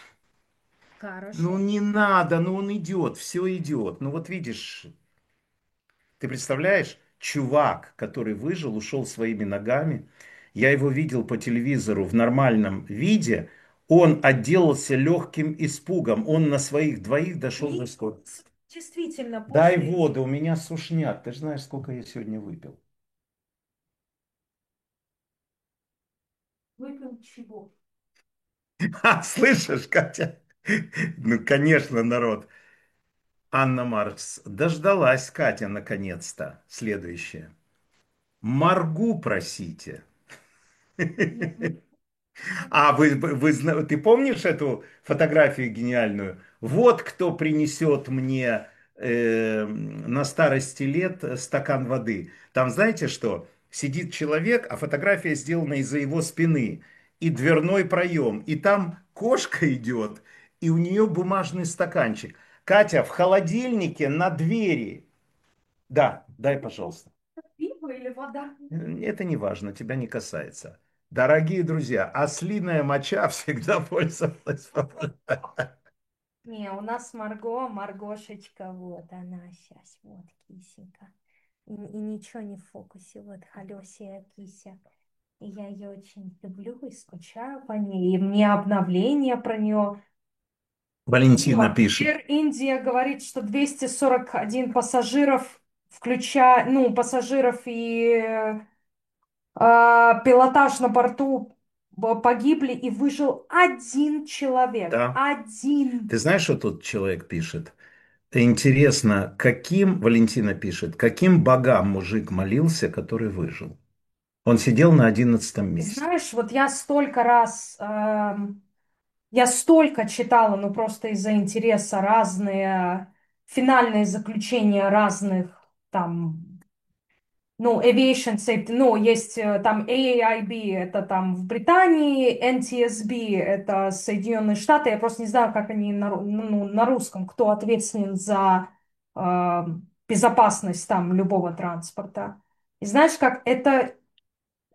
[SPEAKER 2] Ну
[SPEAKER 3] Хорошо.
[SPEAKER 2] не надо, ну он идет, все идет. Ну вот видишь, ты представляешь, чувак, который выжил, ушел своими ногами. Я его видел по телевизору в нормальном виде. Он отделался легким испугом. Он на своих двоих дошел до
[SPEAKER 3] И
[SPEAKER 2] скорой.
[SPEAKER 3] действительно,
[SPEAKER 2] Дай
[SPEAKER 3] после
[SPEAKER 2] воду, у меня сушняк. Ты же знаешь, сколько я сегодня выпил.
[SPEAKER 3] выпил чего?
[SPEAKER 2] А, слышишь, Катя? Ну, конечно, народ. Анна Маркс. Дождалась Катя наконец-то. Следующее. Маргу просите.
[SPEAKER 3] Нет, ну,
[SPEAKER 2] А вы, вы, зна- ты помнишь эту фотографию гениальную? Вот кто принесет мне э, на старости лет стакан воды. Там знаете что? Сидит человек, а фотография сделана из-за его спины. И дверной проем. И там кошка идет, и у нее бумажный стаканчик. Катя, в холодильнике на двери. Да, дай, пожалуйста.
[SPEAKER 3] пиво или вода?
[SPEAKER 2] Это не важно, тебя не касается. Дорогие друзья, ослиная моча всегда пользовалась.
[SPEAKER 3] Не, у нас Марго, Маргошечка, вот она сейчас, вот кисенька. И, и ничего не в фокусе, вот Халёсия кися. И я ее очень люблю и скучаю по ней. И мне обновление про нее.
[SPEAKER 2] Валентина
[SPEAKER 3] Вот.
[SPEAKER 2] пишет.
[SPEAKER 3] Air India говорит, что двести сорок один пассажиров, включая, ну, пассажиров и э, а, пилотаж на борту б- погибли, и выжил один человек.
[SPEAKER 2] Да.
[SPEAKER 3] Один.
[SPEAKER 2] Ты знаешь, что тут человек пишет? Интересно, каким, Валентина пишет, каким богам мужик молился, который выжил? Он сидел на одиннадцатом месте.
[SPEAKER 3] Знаешь, вот я столько раз, эм, я столько читала, ну просто из-за интереса разные финальные заключения разных там, ну, aviation safety, ну, есть э, там A A I B, это там в Британии, N T S B, это Соединенные Штаты, я просто не знаю, как они на, ру- ну, на русском, кто ответственен за э, безопасность там любого транспорта. И знаешь, как это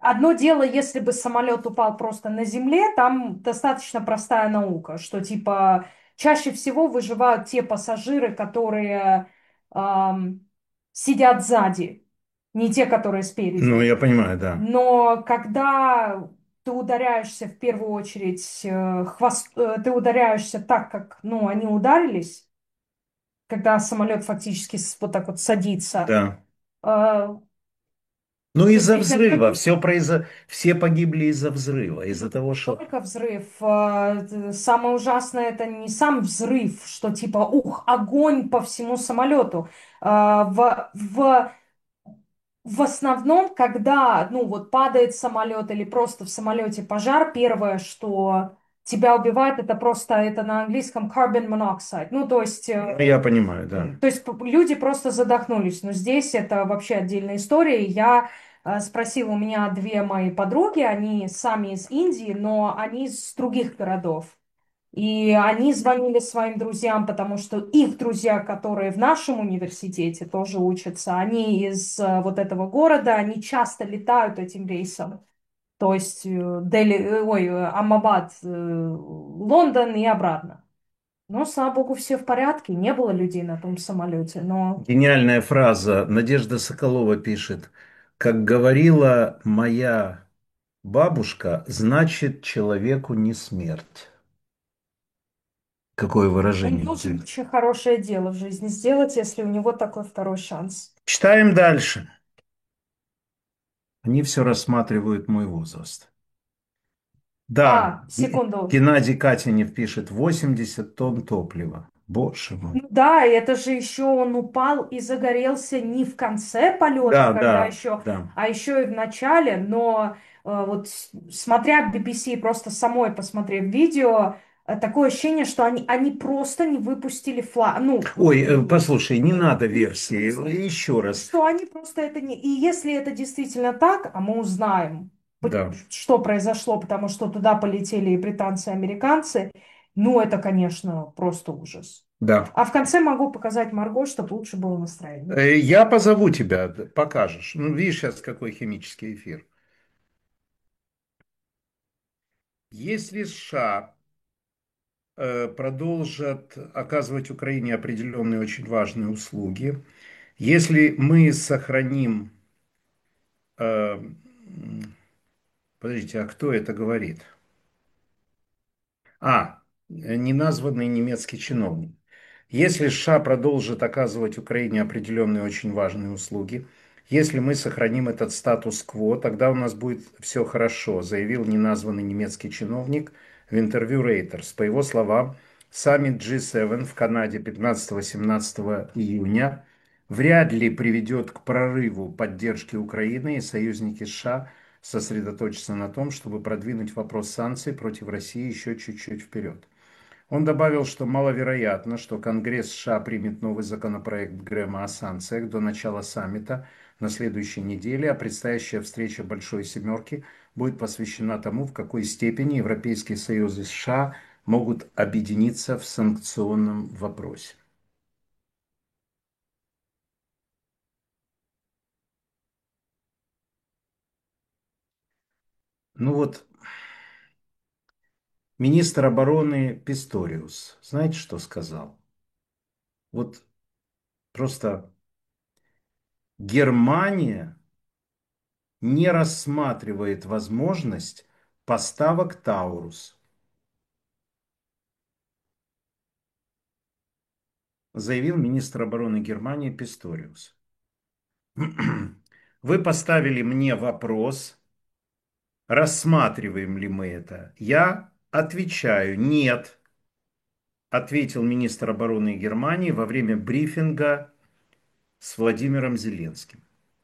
[SPEAKER 3] одно дело, если бы самолет упал просто на земле, там достаточно простая наука, что типа чаще всего выживают те пассажиры, которые ам, сидят сзади, не те, которые
[SPEAKER 2] Ну,
[SPEAKER 3] спереди.
[SPEAKER 2] я понимаю, да.
[SPEAKER 3] Но когда ты ударяешься в первую очередь э, хвост, э, ты ударяешься так, как, ну, они ударились, когда самолет фактически с- вот так вот садится,
[SPEAKER 2] Да.
[SPEAKER 3] э,
[SPEAKER 2] Ну, из-за
[SPEAKER 3] действительно,
[SPEAKER 2] взрыва.
[SPEAKER 3] люди.
[SPEAKER 2] Все, произо... Все погибли из-за взрыва. Из-за того, что...
[SPEAKER 3] Только взрыв. э, т- Самое ужасное это не сам взрыв, что типа, ух, огонь по всему самолету. А, В, в, в основном, когда, ну, вот падает самолет или просто в самолете пожар, первое, что тебя убивает, это просто, это на английском carbon monoxide. Ну, то есть,
[SPEAKER 2] Ну,
[SPEAKER 3] э,
[SPEAKER 2] я понимаю, да.
[SPEAKER 3] то есть п- люди просто задохнулись. Но здесь это вообще отдельная история. Я э, спросила, у меня две мои подруги, они сами из Индии, но они из других городов. И они звонили своим друзьям, потому что их друзья, которые в нашем университете тоже учатся, они из э, вот этого города, они часто летают этим рейсом. То есть э, Дели, э, ой, э, Аммабад, э, Лондон и обратно. Но, слава богу, все в порядке, не было людей на том самолете, но
[SPEAKER 2] Гениальная фраза. Надежда Соколова пишет. Как говорила моя бабушка, значит, человеку не смерть. Какое
[SPEAKER 3] он
[SPEAKER 2] выражение
[SPEAKER 3] должен
[SPEAKER 2] интересное.
[SPEAKER 3] очень хорошее дело в жизни сделать, если у него такой второй шанс.
[SPEAKER 2] Читаем дальше. Они все рассматривают мой возраст. Да,
[SPEAKER 3] А,
[SPEAKER 2] Г-
[SPEAKER 3] секунду.
[SPEAKER 2] Геннадий Катинев пишет восемьдесят тонн топлива. Боже мой.
[SPEAKER 3] Ну да, и это же еще он упал и загорелся не в конце полета,
[SPEAKER 2] Да,
[SPEAKER 3] когда
[SPEAKER 2] да,
[SPEAKER 3] еще,
[SPEAKER 2] да.
[SPEAKER 3] а еще и в начале, но э, вот с- смотря би би си, просто самой посмотрев видео, э, такое ощущение, что они, они просто не выпустили флаг, ну,
[SPEAKER 2] Ой, э,
[SPEAKER 3] м,
[SPEAKER 2] послушай, не надо версии. Еще раз.
[SPEAKER 3] что они просто это не... И если это действительно так, а мы узнаем, п-
[SPEAKER 2] Да,
[SPEAKER 3] что произошло, потому что туда полетели и британцы, и американцы, ну, это, конечно, просто ужас.
[SPEAKER 2] да.
[SPEAKER 3] А в конце могу показать Марго, чтобы лучше было настроение.
[SPEAKER 2] Э, Я позову тебя, д- покажешь. Ну, видишь сейчас какой химический эфир. Если США э, продолжат оказывать Украине определенные очень важные услуги, если мы сохраним... э, м, Подождите, а кто это говорит? А, э, неназванный немецкий чиновник. Если США продолжит оказывать Украине определенные очень важные услуги, если мы сохраним этот статус-кво, тогда у нас будет все хорошо, заявил неназванный немецкий чиновник в интервью Reuters. По его словам, саммит джи семь в Канаде пятнадцатого-семнадцатого июня вряд ли приведет к прорыву поддержки Украины, и союзники США сосредоточатся на том, чтобы продвинуть вопрос санкций против России еще чуть-чуть вперед. Он добавил, что маловероятно, что Конгресс США примет новый законопроект Грэма о санкциях до начала саммита на следующей неделе, а предстоящая встреча Большой Семерки будет посвящена тому, в какой степени Европейский Союз и США могут объединиться в санкционном вопросе. Ну вот, министр обороны Писториус, знаете, что сказал? Вот просто Германия не рассматривает возможность поставок Таурус, заявил министр обороны Германии Писториус. Вы поставили мне вопрос, рассматриваем ли мы это. Я отвечаю нет, ответил министр обороны Германии во время брифинга с Владимиром Зеленским.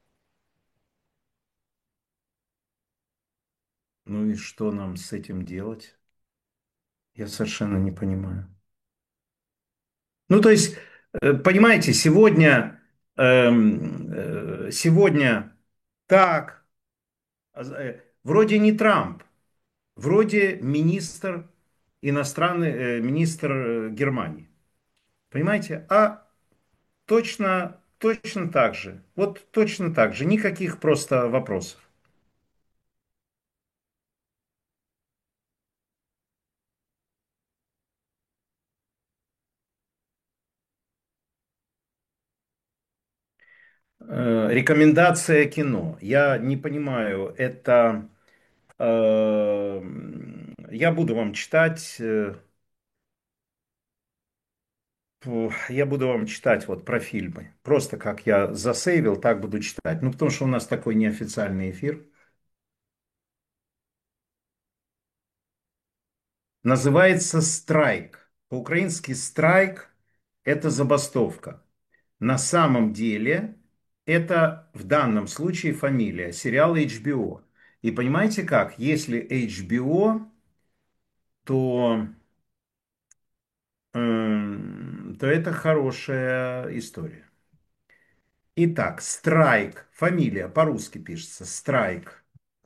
[SPEAKER 2] Ну и что нам с этим делать? Я совершенно не понимаю. Ну, то есть, э, понимаете, сегодня, эм, э, сегодня так, а за- э, вроде не Трамп, вроде министр иностранный, э, министр э, Германии. Понимаете? А точно, точно так же. Вот точно так же. Никаких просто вопросов. Э, Рекомендация кино. Я не понимаю, это... э, Я буду вам читать... э, Фу, Я буду вам читать вот про фильмы. Просто как я засейвил, так буду читать. Ну, потому что у нас такой неофициальный эфир. Называется «Страйк». По-украински «страйк» — это забастовка. На самом деле это в данном случае фамилия, сериал эйч би о. И понимаете как, если эйч би о, то, эм, то это хорошая история. Итак, «Страйк», фамилия по-русски пишется «Страйк».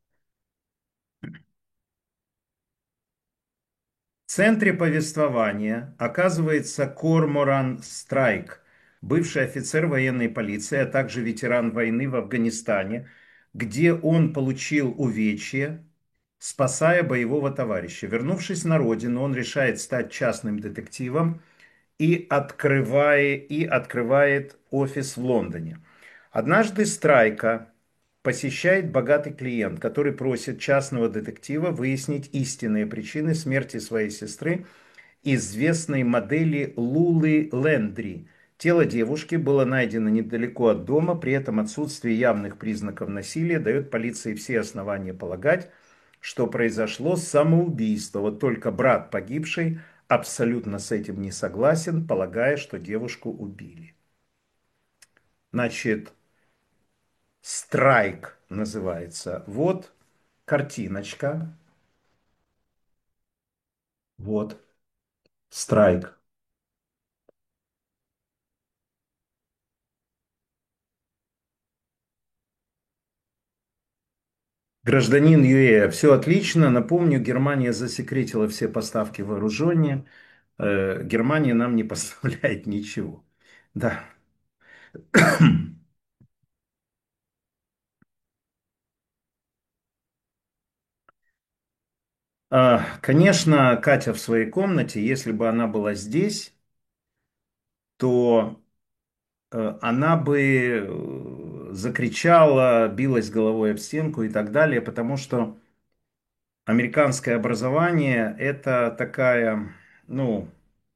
[SPEAKER 2] В центре повествования оказывается Корморан Страйк, бывший офицер военной полиции, а также ветеран войны в Афганистане, где он получил увечья, спасая боевого товарища. Вернувшись на родину, он решает стать частным детективом и, открывая, и открывает офис в Лондоне. Однажды Страйка посещает богатый клиент, который просит частного детектива выяснить истинные причины смерти своей сестры, известной модели Лулы Лендри. Тело девушки было найдено недалеко от дома, при этом отсутствие явных признаков насилия дает полиции все основания полагать, что произошло самоубийство. Вот только брат погибшей абсолютно с этим не согласен, полагая, что девушку убили. Значит, «Страйк» называется. Вот картиночка. Вот «Страйк». Гражданин ю э, все отлично. Напомню, Германия засекретила все поставки вооружения. Э, Германия нам не поставляет ничего. Да. А, Конечно, Катя в своей комнате, если бы она была здесь, то э, она бы э, закричала, билась головой об стенку и так далее, потому что американское образование — это такая, ну,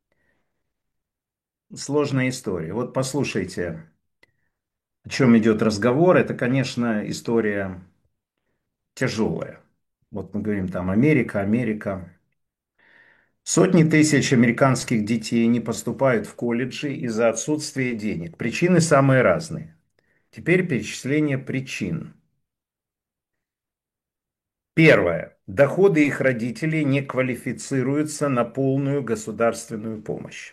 [SPEAKER 2] сложная история. Вот послушайте, о чем идет разговор. Это, конечно, история тяжелая. Вот мы говорим там Америка, Америка. Сотни тысяч американских детей не поступают в колледжи из-за отсутствия денег. Причины самые разные. Теперь перечисление причин. Первое. Доходы их родителей не квалифицируются на полную государственную помощь.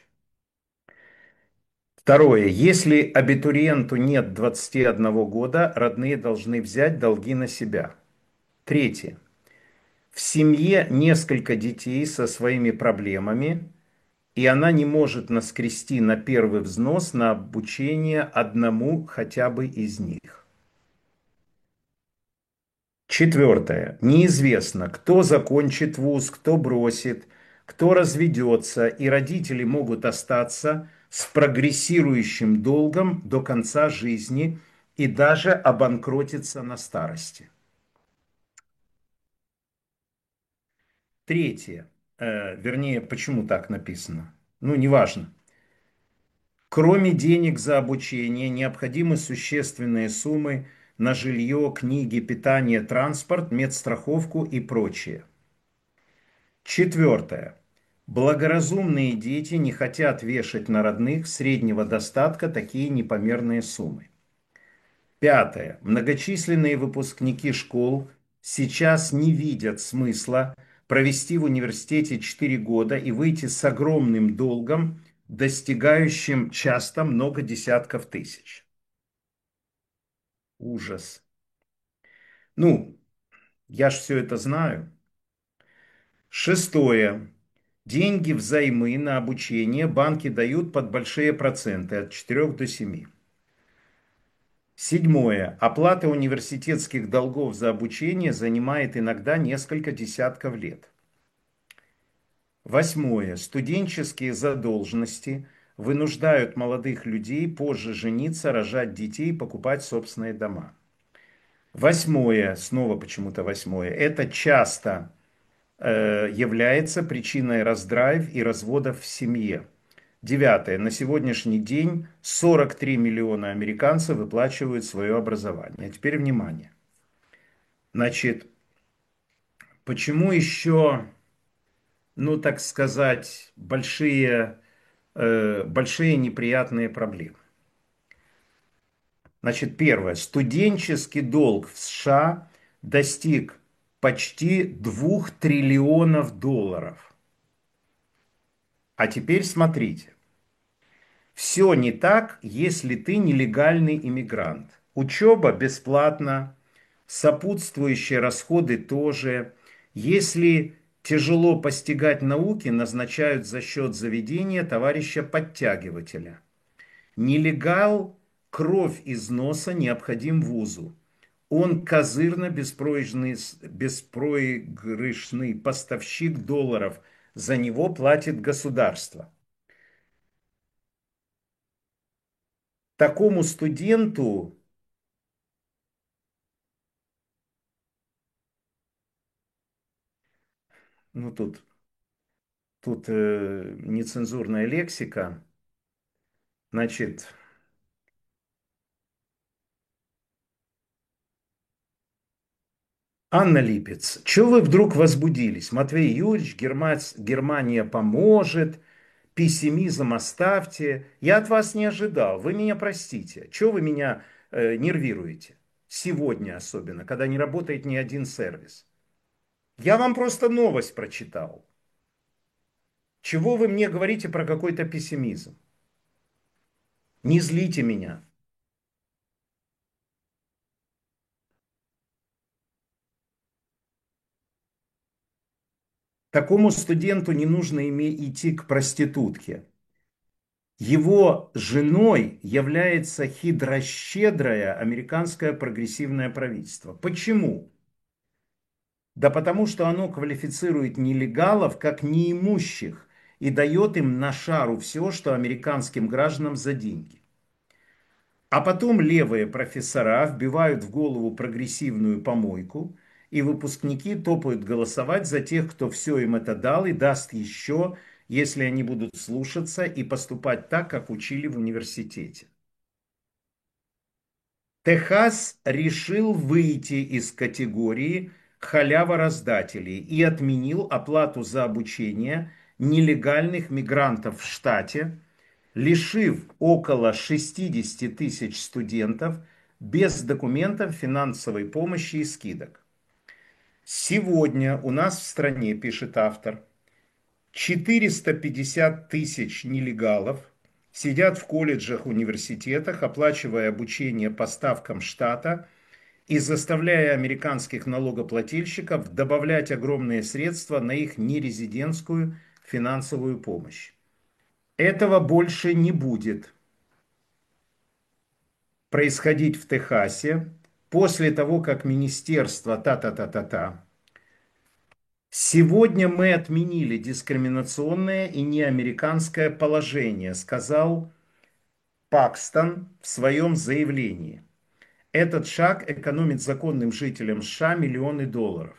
[SPEAKER 2] Второе. Если абитуриенту нет двадцати одного года, родные должны взять долги на себя. Третье. В семье несколько детей со своими проблемами, и она не может наскрести на первый взнос на обучение одному хотя бы из них. Четвертое. Неизвестно, кто закончит вуз, кто бросит, кто разведется, и родители могут остаться с прогрессирующим долгом до конца жизни и даже обанкротиться на старости. Третье. Э, вернее, почему так написано? Ну, неважно. Кроме денег за обучение, необходимы существенные суммы на жилье, книги, питание, транспорт, медстраховку и прочее. Четвертое. Благоразумные дети не хотят вешать на родных среднего достатка такие непомерные суммы. Пятое. Многочисленные выпускники школ сейчас не видят смысла провести в университете четыре года и выйти с огромным долгом, достигающим часто много десятков тысяч. Ужас. Ну, я ж все это знаю. Шестое. Деньги взаймы на обучение банки дают под большие проценты от четырёх до семи. Седьмое. Оплата университетских долгов за обучение занимает иногда несколько десятков лет. Восьмое. Студенческие задолженности вынуждают молодых людей позже жениться, рожать детей, покупать собственные дома. Восьмое, снова почему-то восьмое, это часто э, является причиной раздраев и разводов в семье. Девятое. На сегодняшний день сорок три миллиона американцев выплачивают свое образование. А теперь внимание. Значит, почему еще, ну так сказать, большие, э, большие неприятные проблемы? Значит, первое. Студенческий долг в США достиг почти двух триллионов долларов. А теперь смотрите. Все не так, если ты нелегальный иммигрант. Учеба бесплатна, сопутствующие расходы тоже. Если тяжело постигать науки, назначают за счет заведения товарища-подтягивателя. Нелегал кровь из носа необходим вузу. Он козырно-беспроигрышный беспроигрышный поставщик долларов. За него платит государство. Такому студенту, ну тут, тут э, нецензурная лексика, значит, Анна Липец, что вы вдруг возбудились? Матвей Юрьевич, Герма- Германия поможет, пессимизм оставьте. Я от вас не ожидал, вы меня простите. Чего вы меня э, нервируете? Сегодня особенно, когда не работает ни один сервис. Я вам просто новость прочитал. Чего вы мне говорите про какой-то пессимизм? Не злите меня. Такому студенту не нужно идти к проститутке. Его женой является хитрощедрое американское прогрессивное правительство. Почему? Да потому что оно квалифицирует нелегалов как неимущих и дает им на шару все, что американским гражданам за деньги. А потом левые профессора вбивают в голову прогрессивную помойку, и выпускники топают голосовать за тех, кто все им это дал и даст еще, если они будут слушаться и поступать так, как учили в университете. Техас решил выйти из категории халява-раздателей и отменил оплату за обучение нелегальных мигрантов в штате, лишив около шестидесяти тысяч студентов без документов финансовой помощи и скидок. Сегодня у нас в стране, пишет автор, четыреста пятьдесят тысяч нелегалов сидят в колледжах, университетах, оплачивая обучение по ставкам штата и заставляя американских налогоплательщиков добавлять огромные средства на их нерезидентскую финансовую помощь. Этого больше не будет происходить в Техасе после того, как министерство та-та-та-та-та. Сегодня мы отменили дискриминационное и неамериканское положение, сказал Пакстон в своем заявлении. Этот шаг экономит законным жителям США миллионы долларов.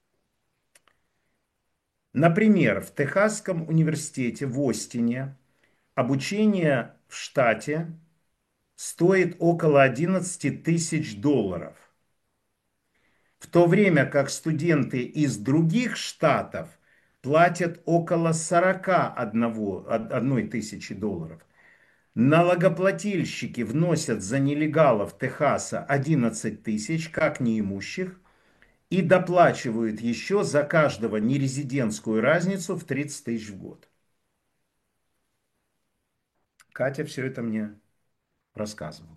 [SPEAKER 2] Например, в Техасском университете в Остине обучение в штате стоит около одиннадцати тысяч долларов. В то время как студенты из других штатов платят около сорока одной тысячи долларов. Налогоплательщики вносят за нелегалов Техаса одиннадцать тысяч, как неимущих, и доплачивают еще за каждого нерезидентскую разницу в тридцать тысяч в год. Катя все это мне рассказывала.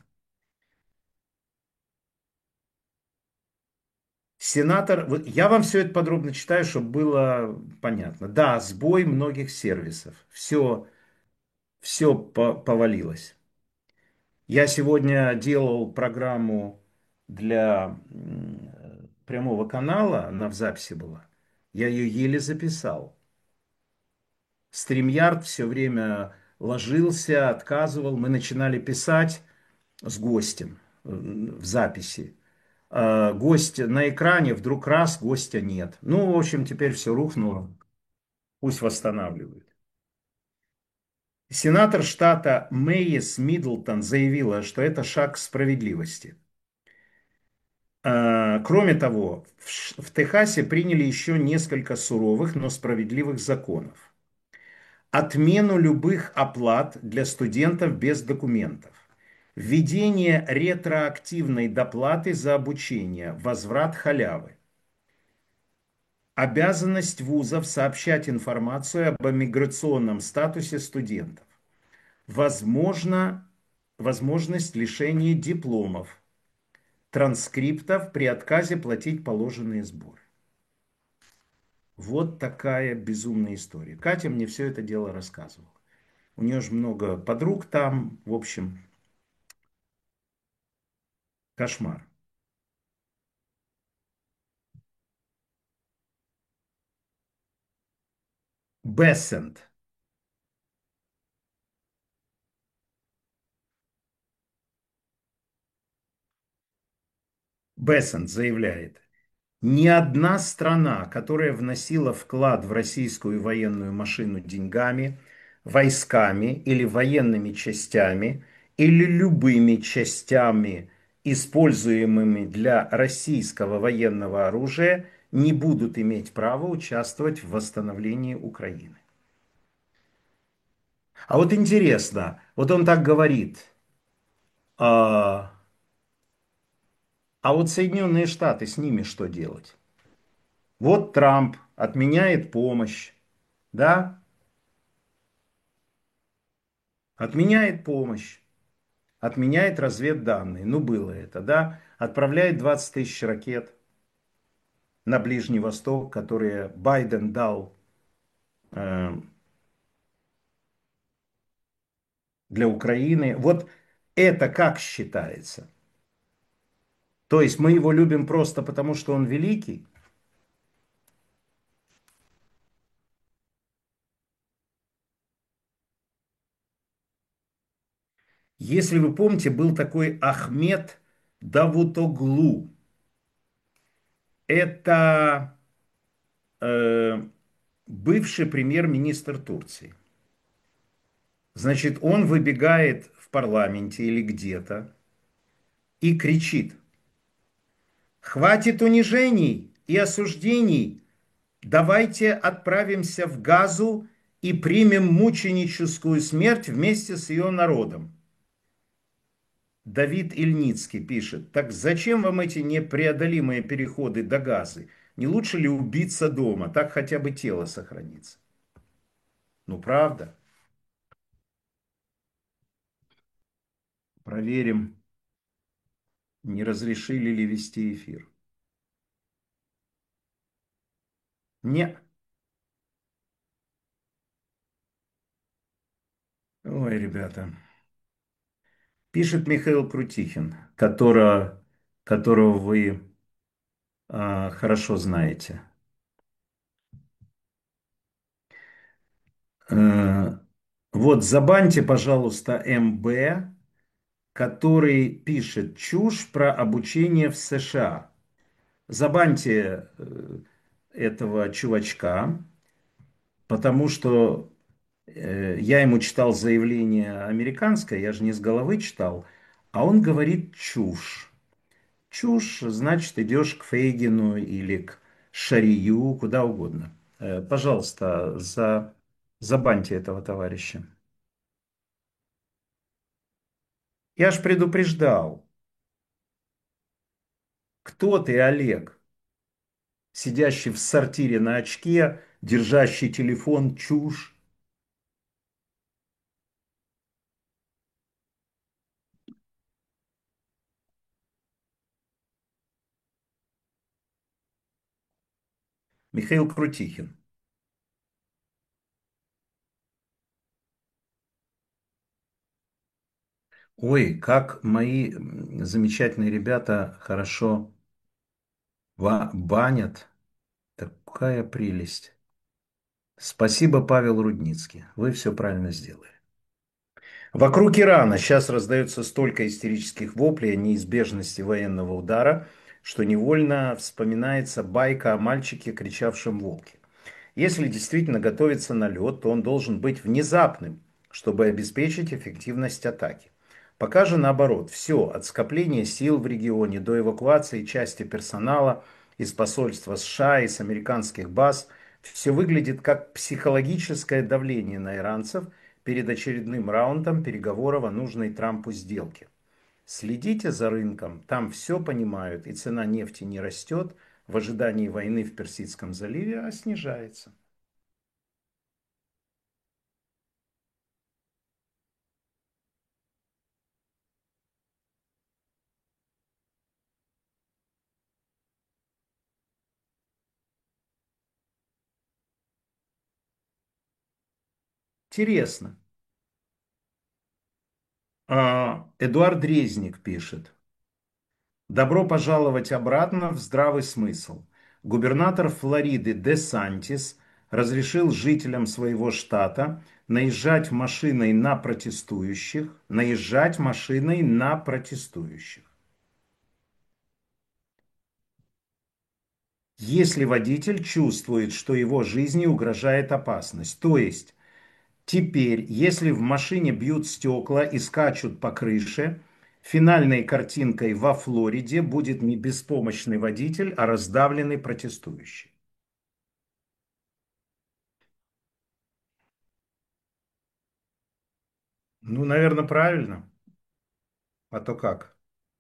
[SPEAKER 2] Сенатор, вот я вам все это подробно читаю, чтобы было понятно. Да, сбой многих сервисов. Все, все повалилось. Я сегодня делал программу для прямого канала, она в записи была. Я ее еле записал. StreamYard все время ложился, отказывал. Мы начинали писать с гостем э, в записи. А гость на экране, вдруг раз, гостя нет. Ну, в общем, теперь все рухнуло. Пусть восстанавливают. Сенатор штата Мэйс Миддлтон заявила, что это шаг к справедливости. А, Кроме того, в Ш- в Техасе приняли еще несколько суровых, но справедливых законов. Отмену любых оплат для студентов без документов. Введение ретроактивной доплаты за обучение, возврат халявы. Обязанность вузов сообщать информацию об миграционном статусе студентов. Возможно, возможность лишения дипломов, транскриптов при отказе платить положенные сборы. Вот такая безумная история. Катя мне все это дело рассказывала. У нее же много подруг там, в общем, кошмар. Бессент. Бессент заявляет, ни одна страна, которая вносила вклад в российскую военную машину деньгами, войсками или военными частями, или любыми частями, используемыми для российского военного оружия, не будут иметь права участвовать в восстановлении Украины. А вот интересно, вот он так говорит, а, а вот Соединенные Штаты с ними что делать? Вот Трамп отменяет помощь, да, отменяет помощь, отменяет разведданные, ну было это, да, отправляет двадцать тысяч ракет на Ближний Восток, которые Байден дал э, для Украины. Вот это как считается? То есть мы его любим просто потому, что он великий? Если вы помните, был такой Ахмед Давутоглу. Это э, бывший премьер-министр Турции. Значит, он выбегает в парламенте или где-то и кричит: «Хватит унижений и осуждений! Давайте отправимся в Газу и примем мученическую смерть вместе с ее народом». Давид Ильницкий пишет: «Так зачем вам эти непреодолимые переходы до Газы? Не лучше ли убиться дома? Так хотя бы тело сохранится». Ну, правда. Проверим, не разрешили ли вести эфир. Не. Ой, ребята. Пишет Михаил Крутихин, которого, которого вы а, хорошо знаете. Э, вот, забаньте, пожалуйста, эм бэ, который пишет чушь про обучение в США. Забаньте э, этого чувачка, потому что э, я ему читал заявление американское, я же не с головы читал, а он говорит чушь. Чушь, значит, идешь к Фейгину или к Шарию, куда угодно. Э, Пожалуйста, за, забаньте этого товарища. Я ж предупреждал. Кто ты, Олег, сидящий в сортире на очке, держащий телефон, чушь? Михаил Крутихин. Ой, как мои м, замечательные ребята хорошо ва- банят. Такая прелесть. Спасибо, Павел Рудницкий. Вы все правильно сделали. Вокруг Ирана сейчас раздается столько истерических воплей о неизбежности военного удара, что невольно вспоминается байка о мальчике, кричавшем «волки». Если действительно готовится налет, то он должен быть внезапным, чтобы обеспечить эффективность атаки. Пока же наоборот, все, от скопления сил в регионе до эвакуации части персонала из посольства США и с американских баз, все выглядит как психологическое давление на иранцев перед очередным раундом переговоров о нужной Трампу сделке. Следите за рынком, там все понимают, и цена нефти не растет в ожидании войны в Персидском заливе, а снижается. Интересно. А, Эдуард Резник пишет. Добро пожаловать обратно в здравый смысл. Губернатор Флориды Де Сантис разрешил жителям своего штата наезжать машиной на протестующих, наезжать машиной на протестующих. Если водитель чувствует, что его жизни угрожает опасность. То есть, теперь, если в машине бьют стекла и скачут по крыше, финальной картинкой во Флориде будет не беспомощный водитель, а раздавленный протестующий. Ну, наверное, правильно. А то как?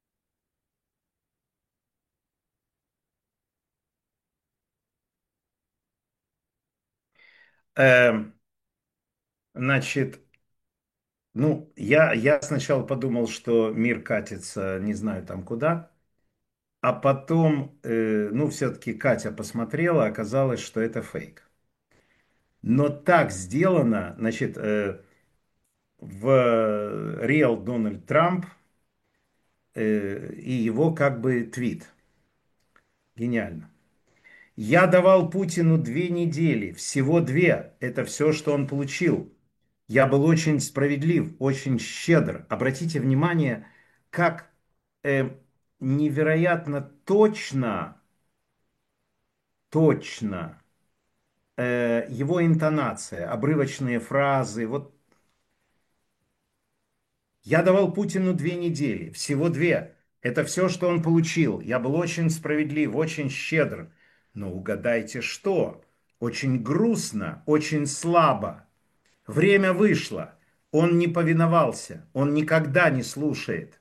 [SPEAKER 2] Эм, значит, ну, я, я сначала подумал, что мир катится, не знаю там куда, а потом, э, ну, все-таки Катя посмотрела, оказалось, что это фейк. Но так сделано, значит, э, в Real Дональд Трамп э, и его как бы твит. Гениально. Я давал Путину две недели, всего две. Это все, что он получил. Я был очень справедлив, очень щедр. Обратите внимание, как э, невероятно точно, точно э, его интонация, обрывочные фразы. Вот я давал Путину две недели, всего две. Это все, что он получил. Я был очень справедлив, очень щедр. Но угадайте что? Очень грустно, очень слабо. Время вышло. Он не повиновался. Он никогда не слушает.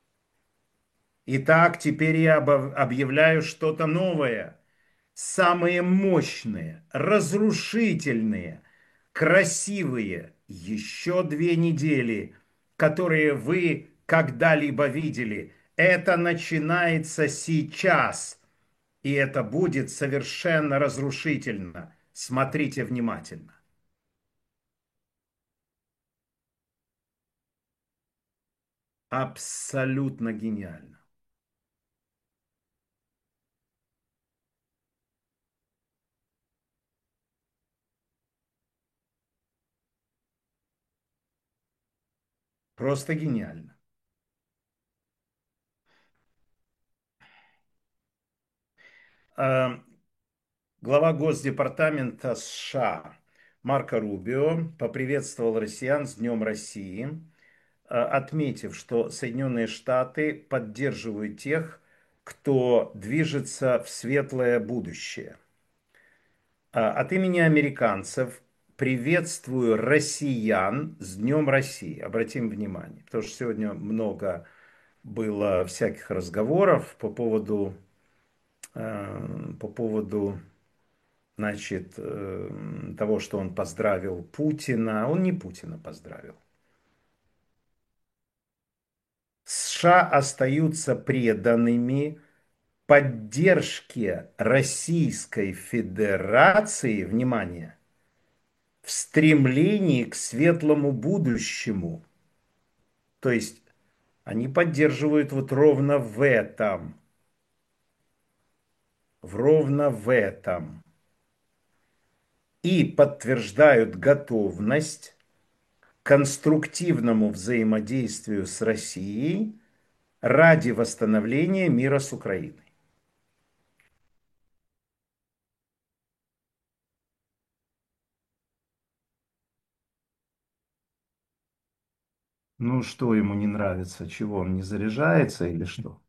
[SPEAKER 2] Итак, теперь я объявляю что-то новое. Самые мощные, разрушительные, красивые еще две недели, которые вы когда-либо видели. Это начинается сейчас. И это будет совершенно разрушительно. Смотрите внимательно. Абсолютно гениально. Просто гениально. А, Глава Госдепартамента США Марко Рубио поприветствовал россиян с Днем России, а, отметив, что Соединенные Штаты поддерживают тех, кто движется в светлое будущее. А, От имени американцев приветствую россиян с Днем России. Обратим внимание, потому что сегодня много было всяких разговоров по поводу, э, по поводу значит, э, того, что он поздравил Путина. Он не Путина поздравил. США остаются преданными поддержке Российской Федерации, внимание, в стремлении к светлому будущему. То есть они поддерживают вот ровно в этом. В ровно в этом. И подтверждают готовность конструктивному взаимодействию с Россией ради восстановления мира с Украиной. Ну, что ему не нравится? Чего, он не заряжается или что?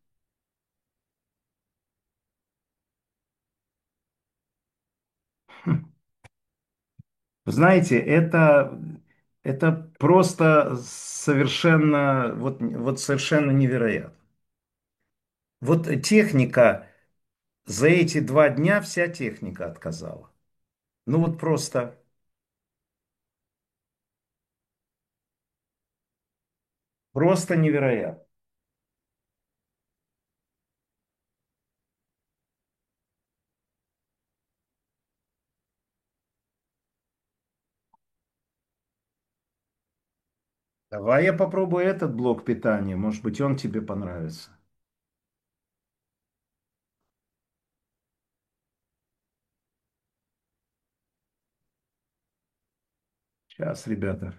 [SPEAKER 2] Вы знаете, это, это просто совершенно, вот, вот совершенно невероятно. Вот техника, за эти два дня вся техника отказала. Ну вот просто, просто невероятно. Давай я попробую этот блок питания, может быть, он тебе понравится. Сейчас, ребята.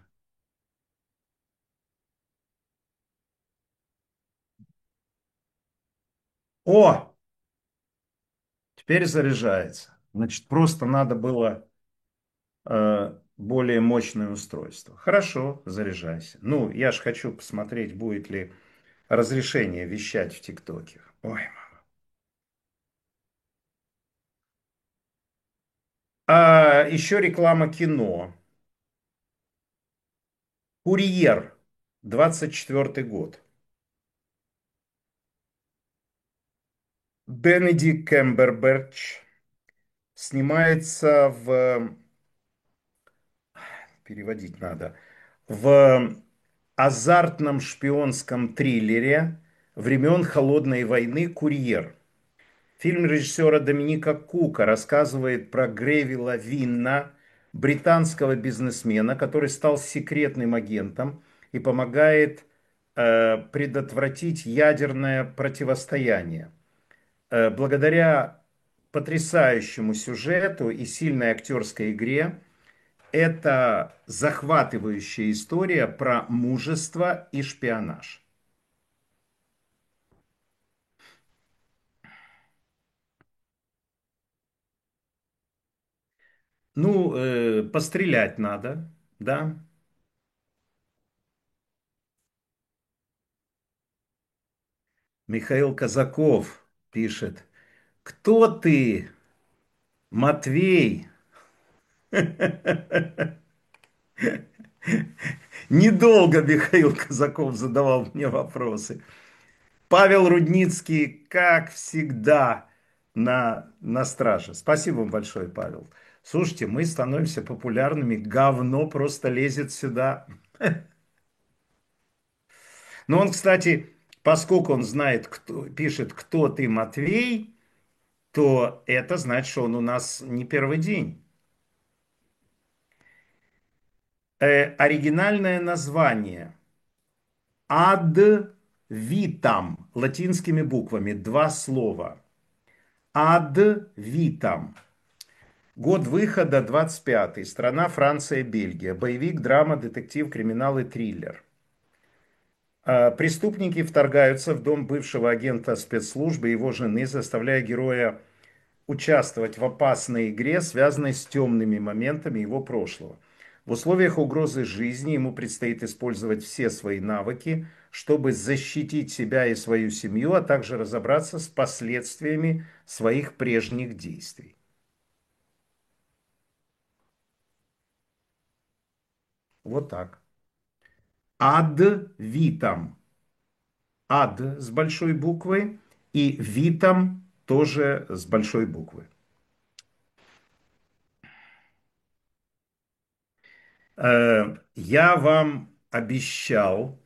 [SPEAKER 2] О, теперь заряжается. Значит, просто надо было э, более мощное устройство. Хорошо, заряжайся. Ну, я же хочу посмотреть, будет ли разрешение вещать в ТикТоке. Ой. А еще реклама кино. Курьер. Двадцать четвертый год. Бенедикт Кэмбербэтч снимается в... Переводить надо. В азартном шпионском триллере времен Холодной войны «Курьер». Фильм режиссера Доминика Кука рассказывает про Гревила Винна, британского бизнесмена, который стал секретным агентом и помогает э, предотвратить ядерное противостояние. Э, благодаря потрясающему сюжету и сильной актерской игре это захватывающая история про мужество и шпионаж. Ну, э, пострелять надо, да. Михаил Казаков пишет: кто ты, Матвей? Недолго Михаил Казаков задавал мне вопросы. Павел Рудницкий, как всегда, на, на страже. Спасибо вам большое, Павел. Слушайте, мы становимся популярными, говно просто лезет сюда. Но он, кстати, поскольку он знает, кто, пишет, кто ты, Матвей, то это значит, что он у нас не первый день. Э, оригинальное название Ad vitam латинскими буквами, два слова. Ad vitam. Год выхода двадцать пятый. Страна Франция, Бельгия. Боевик, драма, детектив, криминал и триллер. А, преступники вторгаются в дом бывшего агента спецслужбы и его жены, заставляя героя участвовать в опасной игре, связанной с темными моментами его прошлого. В условиях угрозы жизни ему предстоит использовать все свои навыки, чтобы защитить себя и свою семью, а также разобраться с последствиями своих прежних действий. Вот так. Ад витам. Ад с большой буквы и витам тоже с большой буквы. Э, Я вам обещал,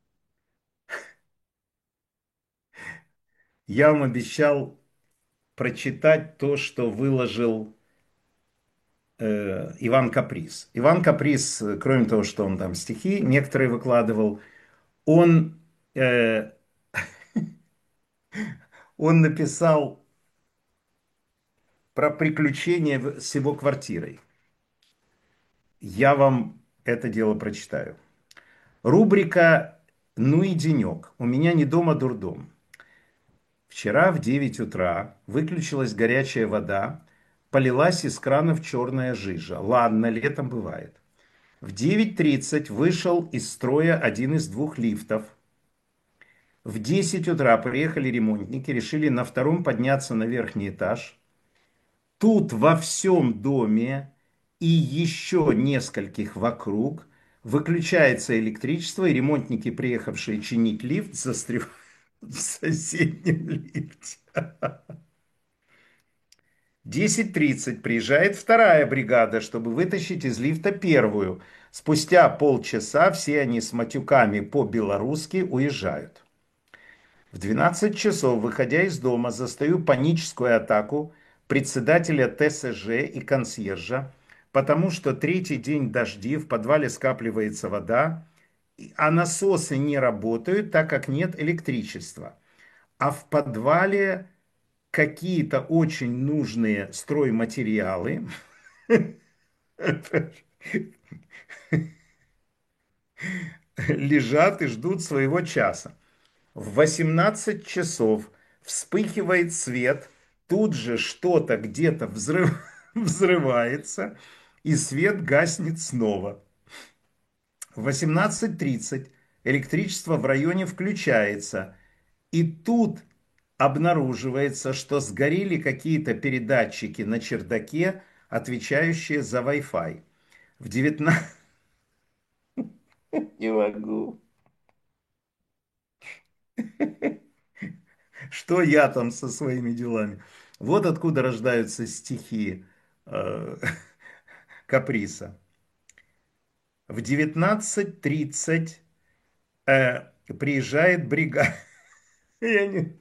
[SPEAKER 2] я вам обещал прочитать то, что выложил э, Иван Каприс. Иван Каприс, э, кроме того, что он там стихи некоторые выкладывал, он, э, он написал про приключения в- с его квартирой. Я вам это дело прочитаю. Рубрика «Ну и денек». У меня не дома дурдом. Вчера в девять утра выключилась горячая вода, полилась из кранов черная жижа. Ладно, летом бывает. В девять тридцать вышел из строя один из двух лифтов. В десять утра приехали ремонтники, решили на втором подняться на верхний этаж. Тут во всем доме и еще нескольких вокруг выключается электричество, и ремонтники, приехавшие чинить лифт, застревают в соседнем лифте. десять тридцать приезжает вторая бригада, чтобы вытащить из лифта первую. Спустя полчаса все они с матюками по-белорусски уезжают. В двенадцать часов, выходя из дома, застаю паническую атаку председателя Т С Ж и консьержа, потому что третий день дожди, в подвале скапливается вода, а насосы не работают, так как нет электричества. А в подвале какие-то очень нужные стройматериалы лежат и ждут своего часа. В восемнадцать часов вспыхивает свет, тут же что-то где-то взрыв... взрывается, и свет гаснет снова. В восемнадцать тридцать электричество в районе включается, и тут обнаруживается, что сгорели какие-то передатчики на чердаке, отвечающие за Wi-Fi. В девятнадцать... Не могу. Что я там со своими делами? Вот откуда рождаются стихи э, Каприса. В девятнадцать тридцать э, приезжает бригада. Я не...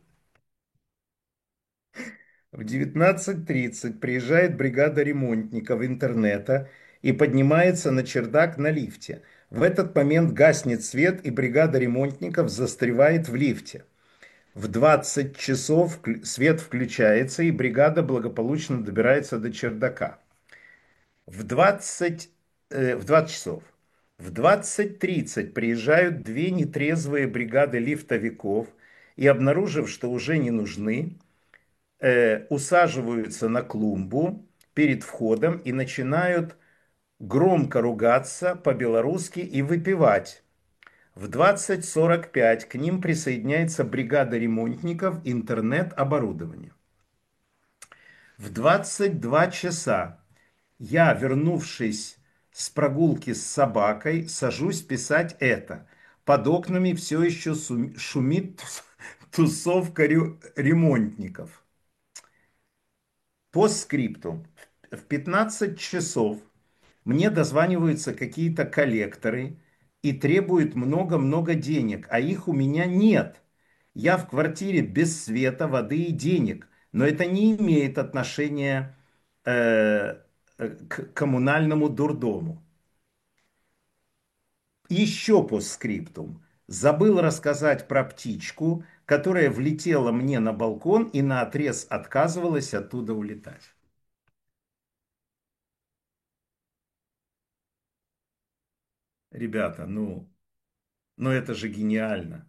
[SPEAKER 2] В девятнадцать тридцать приезжает бригада ремонтников интернета и поднимается на чердак на лифте. В этот момент гаснет свет, и бригада ремонтников застревает в лифте. В двадцать часов свет включается, и бригада благополучно добирается до чердака. В двадцать, э, в двадцать часов. В двадцать тридцать приезжают две нетрезвые бригады лифтовиков и, обнаружив, что уже не нужны, э, усаживаются на клумбу перед входом и начинают громко ругаться по-белорусски и выпивать. В двадцать сорок пять к ним присоединяется бригада ремонтников интернет-оборудования. В двадцать два часа я, вернувшись с прогулки с собакой, сажусь писать это. Под окнами все еще шумит тусовка ремонтников. По скрипту. В пятнадцать часов мне дозваниваются какие-то коллекторы и требуют много-много денег, а их у меня нет. Я в квартире без света, воды и денег, но это не имеет отношения э, к коммунальному дурдому. Еще по скриптум. Забыл рассказать про птичку, которая влетела мне на балкон и наотрез отказывалась оттуда улетать. Ребята, ну, ну это же гениально.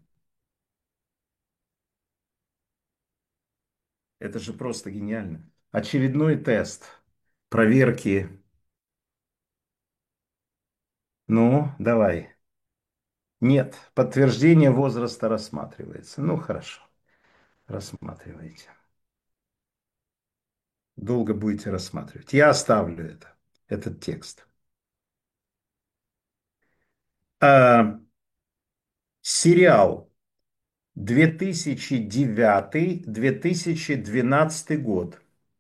[SPEAKER 2] Это же просто гениально. Очередной тест проверки. Ну, давай. Нет, подтверждение возраста рассматривается. Ну, хорошо, рассматривайте. Долго будете рассматривать. Я оставлю это, этот текст. А, сериал две тысячи девятый — две тысячи двенадцатый год.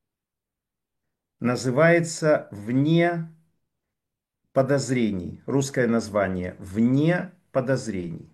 [SPEAKER 2] Называется «Вне подозрений». Русское название «Вне подозрений».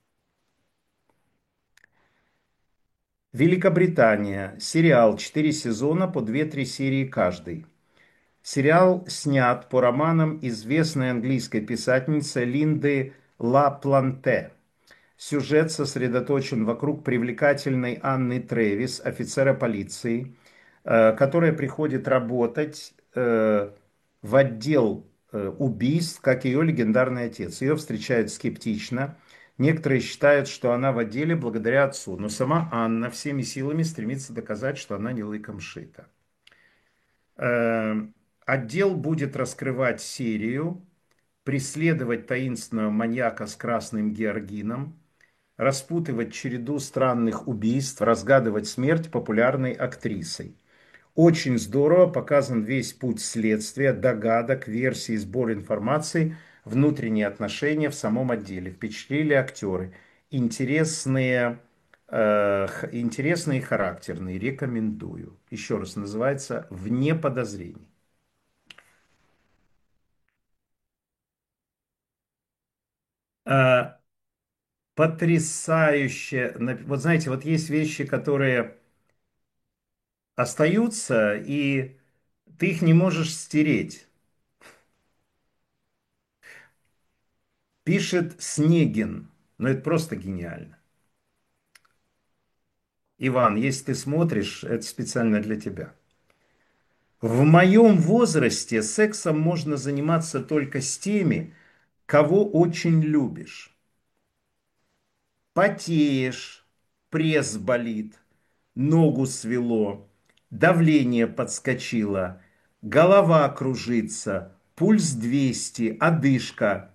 [SPEAKER 2] Великобритания. Сериал. Четыре сезона по две-три серии каждый. Сериал снят по романам известной английской писательницы Линды Ла Планте. Сюжет сосредоточен вокруг привлекательной Анны Тревис, офицера полиции, э, которая приходит работать э, в отдел э, убийств, как ее легендарный отец. Ее встречают скептично. Некоторые считают, что она в отделе благодаря отцу, но сама Анна всеми силами стремится доказать, что она не лыком шита. Э, Отдел будет раскрывать серию, преследовать таинственного маньяка с красным георгином, распутывать череду странных убийств, разгадывать смерть популярной актрисой. Очень здорово показан весь путь следствия, догадок, версий, сбор информации, внутренние отношения в самом отделе. Впечатлили актеры. Интересные, э, х- интересные и характерные. Рекомендую. Еще раз, называется «Вне подозрений». Э, Потрясающе. нап- Вот знаете, вот есть вещи, которые остаются, и ты их не можешь стереть. Пишет Снегин. Но это просто гениально. Иван, если ты смотришь, это специально для тебя. В моем возрасте сексом можно заниматься только с теми, кого очень любишь. Потеешь, пресс болит, ногу свело, давление подскочило, голова кружится, пульс двести, одышка.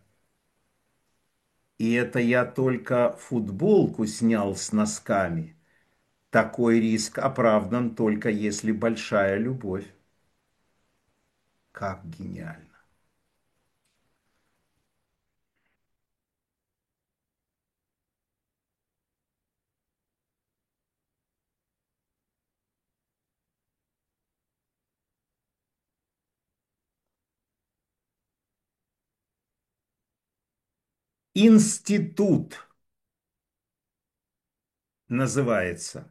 [SPEAKER 2] И это я только футболку снял с носками. Такой риск оправдан только если большая любовь. Как гениально. Институт называется.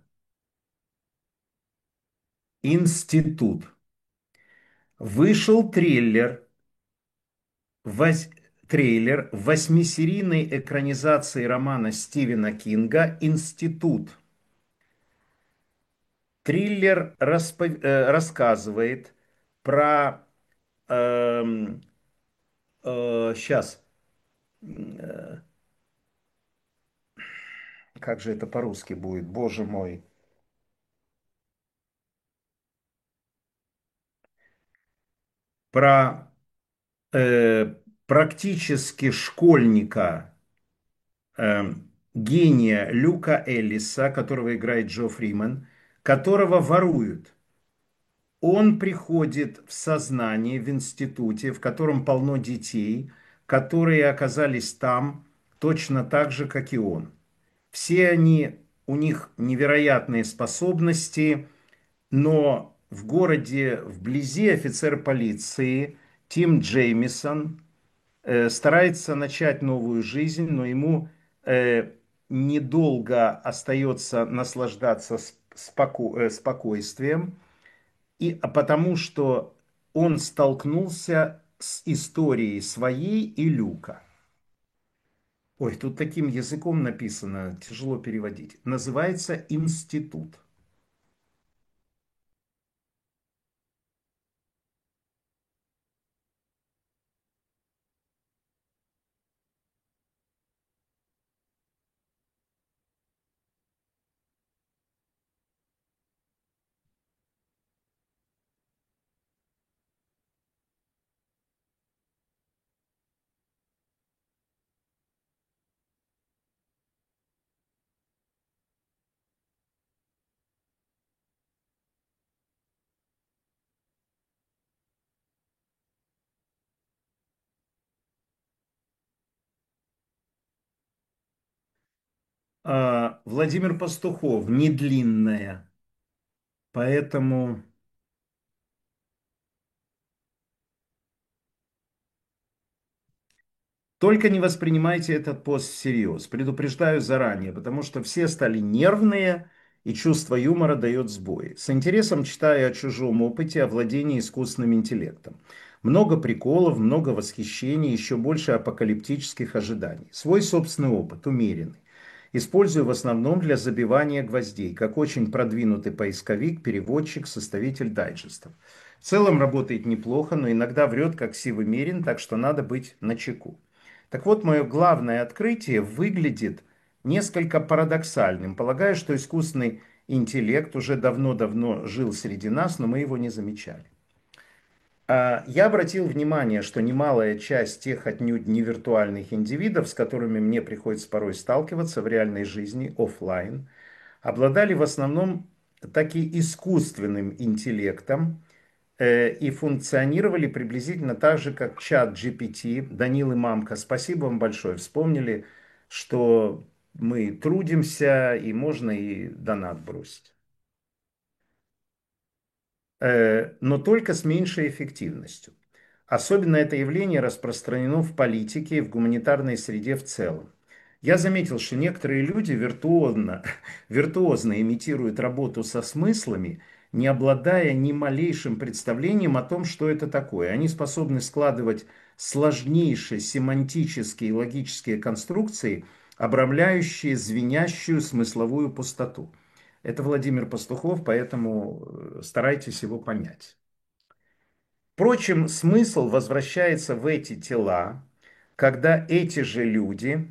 [SPEAKER 2] Институт. Вышел трейлер, вось- трейлер восьмисерийной экранизации романа Стивена Кинга «Институт». Триллер распо- э, рассказывает про... эм, э, сейчас. Как же это по-русски будет? Боже мой. Про э, практически школьника, э, гения Люка Эллиса, которого играет Джо Фриман, которого воруют. Он приходит в сознание в институте, в котором полно детей, которые оказались там точно так же, как и он. Все они, у них невероятные способности, но в городе вблизи офицер полиции Тим Джеймисон э, старается начать новую жизнь, но ему э, недолго остается наслаждаться споко- э, спокойствием, и, а потому что он столкнулся с историей своей и Люка. Ой, тут таким языком написано, тяжело переводить. Называется «Институт». А, Владимир Пастухов, не длинная, поэтому только не воспринимайте этот пост всерьез. Предупреждаю заранее, потому что все стали нервные, и чувство юмора дает сбои. С интересом читаю о чужом опыте, о владении искусственным интеллектом. Много приколов, много восхищений, еще больше апокалиптических ожиданий. Свой собственный опыт, умеренный. Использую в основном для забивания гвоздей, как очень продвинутый поисковик, переводчик, составитель дайджестов. В целом работает неплохо, но иногда врет, как сивый мерин, так что надо быть начеку. Так вот, мое главное открытие выглядит несколько парадоксальным. Полагаю, что искусственный интеллект уже давно-давно жил среди нас, но мы его не замечали. А, Я обратил внимание, что немалая часть тех отнюдь не виртуальных индивидов, с которыми мне приходится порой сталкиваться в реальной жизни, оффлайн, обладали в основном таки искусственным интеллектом э, и функционировали приблизительно так же, как чат джи пи ти. Данил и Мамка, спасибо вам большое. Вспомнили, что мы трудимся и можно и донат бросить. Э, но только с меньшей эффективностью. Особенно это явление распространено в политике и в гуманитарной среде в целом. Я заметил, что некоторые люди виртуозно, виртуозно имитируют работу со смыслами, не обладая ни малейшим представлением о том, что это такое. Они способны складывать сложнейшие семантические и логические конструкции, обрамляющие звенящую смысловую пустоту. Это Владимир Пастухов, поэтому э, старайтесь его понять. Впрочем, смысл возвращается в эти тела, когда эти же люди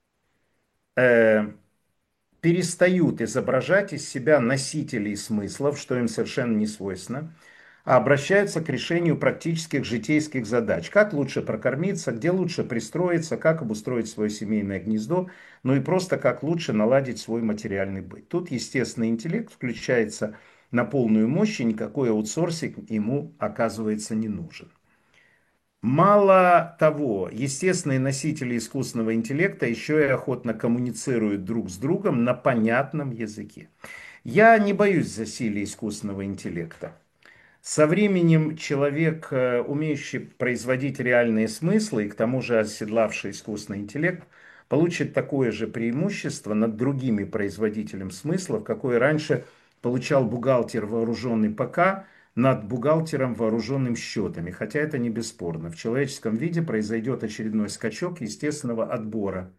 [SPEAKER 2] э, перестают изображать из себя носителей смыслов, что им совершенно не свойственно, а обращаются к решению практических житейских задач. Как лучше прокормиться, где лучше пристроиться, как обустроить свое семейное гнездо, ну и просто как лучше наладить свой материальный быт. Тут естественный интеллект включается на полную мощь, и никакой аутсорсинг ему оказывается не нужен. Мало того, естественные носители искусственного интеллекта еще и охотно коммуницируют друг с другом на понятном языке. Я не боюсь засилия искусственного интеллекта. Со временем человек, э, умеющий производить реальные смыслы и к тому же оседлавший искусственный интеллект, получит такое же преимущество над другими производителями смыслов, какое раньше получал бухгалтер, вооруженный ПК, над бухгалтером, вооруженным счетами. Хотя это не бесспорно. В человеческом виде произойдет очередной скачок естественного отбора.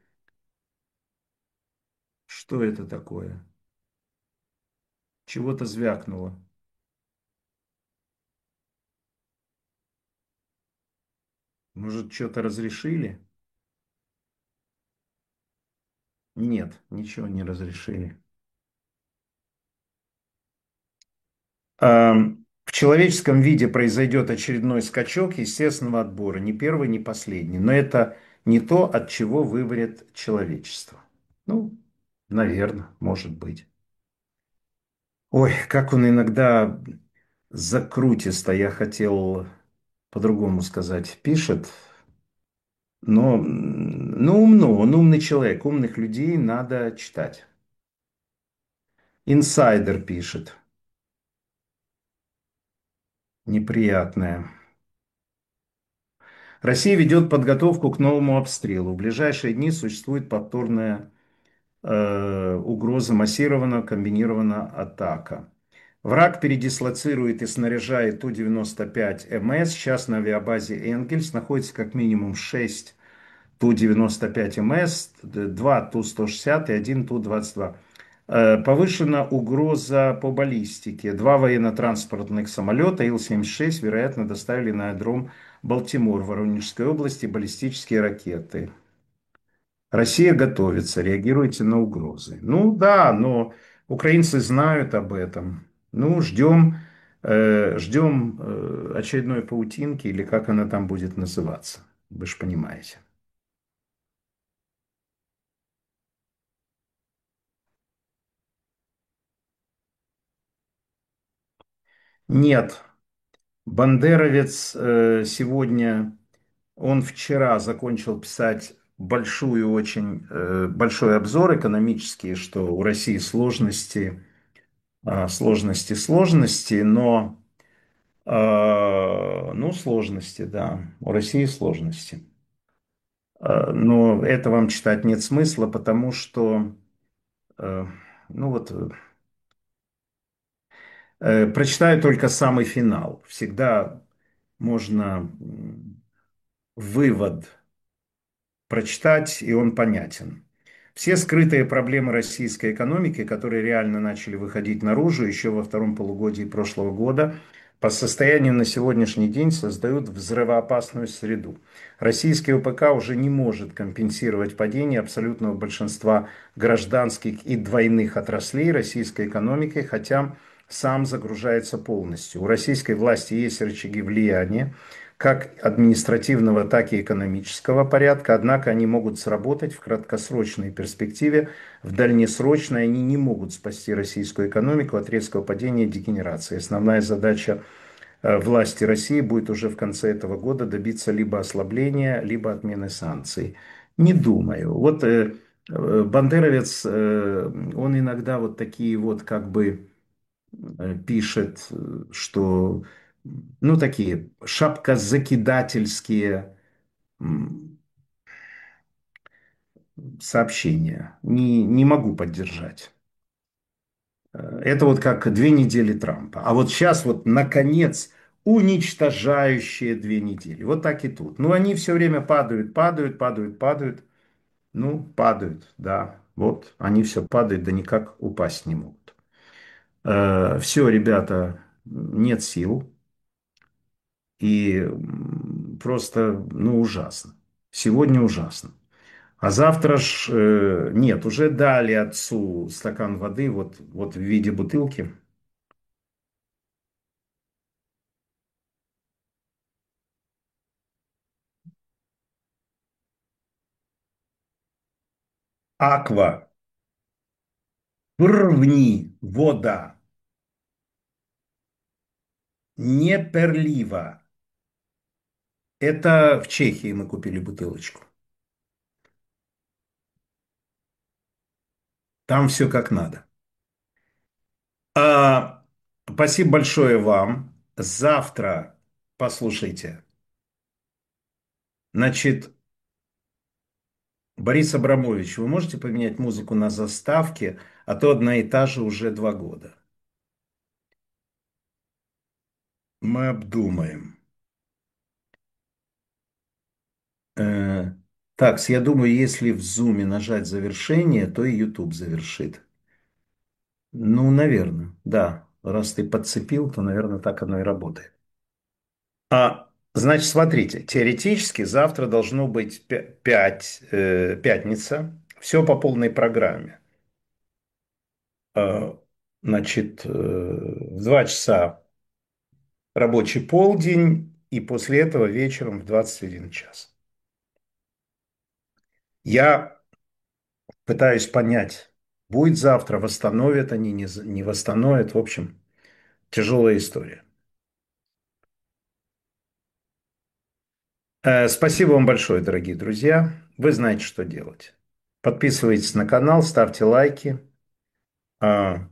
[SPEAKER 2] Что это такое? Чего-то звякнуло. Может, что-то разрешили? Нет, ничего не разрешили. Ам, В человеческом виде произойдет очередной скачок естественного отбора, не первый, не последний. Но это не то, от чего выберет человечество. Ну, наверное, может быть. Ой, как он иногда закрутисто, я хотел по-другому сказать, пишет. Но, м, ну, умно, он умный человек. Умных людей надо читать. Инсайдер пишет. Неприятное. Россия ведет подготовку к новому обстрелу. В ближайшие дни существует повторная э, угроза массированного комбинированного атака. Враг передислоцирует и снаряжает Ту девяносто пять эм эс. Сейчас на авиабазе Энгельс находится как минимум шесть Ту девяносто пять эм эс, два Ту сто шестьдесят и один Ту двадцать два. Э, Повышена угроза по баллистике. Два военно-транспортных самолета Ил семьдесят шесть, вероятно, доставили на аэродром Балтимор в Воронежской области баллистические ракеты. Россия готовится, реагируйте на угрозы. Ну да, но украинцы знают об этом. Ну, ждем, э, ждем э, очередной паутинки, или как она там будет называться. Вы же понимаете. Нет, Бандеровец э, сегодня, он вчера закончил писать большую очень, э, большой обзор экономический, что у России сложности, а, сложности, сложности, но, а, ну, сложности, да, у России сложности. А, Но это вам читать нет смысла, потому что, э, ну вот, э, прочитаю только самый финал. Всегда можно м, вывод прочитать, и он понятен. Все скрытые проблемы российской экономики, которые реально начали выходить наружу еще во втором полугодии прошлого года, по состоянию на сегодняшний день создают взрывоопасную среду. Российский ОПК уже не может компенсировать падение абсолютного большинства гражданских и двойных отраслей российской экономики, хотя сам загружается полностью. У российской власти есть рычаги влияния, как административного, так и экономического порядка, однако они могут сработать в краткосрочной перспективе, в дальнесрочной они не могут спасти российскую экономику от резкого падения и дегенерации. Основная задача э, власти России будет уже в конце этого года добиться либо ослабления, либо отмены санкций. Не думаю. Вот э, э, Бандеровец, э, он иногда вот такие вот как бы э, пишет, э, что ну такие шапкозакидательские м, сообщения. Не, не могу поддержать. Э, Это вот как две недели Трампа. А вот сейчас вот, наконец, уничтожающие две недели. Вот так и тут. Ну, они все время падают, падают, падают, падают. Ну, падают, да. Вот, они все падают, да никак упасть не могут. Все, ребята, нет сил. И м, просто, ну, ужасно. Сегодня ужасно. А завтра ж, э, нет, уже дали отцу стакан воды, вот, вот в виде бутылки. Аква, првни, вода, не перлива. Это в Чехии мы купили бутылочку. Там все как надо. А, спасибо большое вам. Завтра, послушайте, значит, Борис Абрамович, вы можете поменять музыку на заставке, а то одна и та же уже два года. Мы обдумаем. Э, так, я думаю, если в зуме нажать завершение, то и YouTube завершит. Ну, наверное, да. Раз ты подцепил, то, наверное, так оно и работает. А, значит, смотрите, теоретически завтра должно быть пять, пятница. Все по полной программе. А, значит, э, в два часа рабочий полдень, и после этого вечером в двадцать один час. Я пытаюсь понять, будет завтра, восстановят они, не, за- не восстановят. В общем, тяжелая история. Э, Спасибо вам большое, дорогие друзья. Вы знаете, что делать. Подписывайтесь на канал, ставьте лайки, а,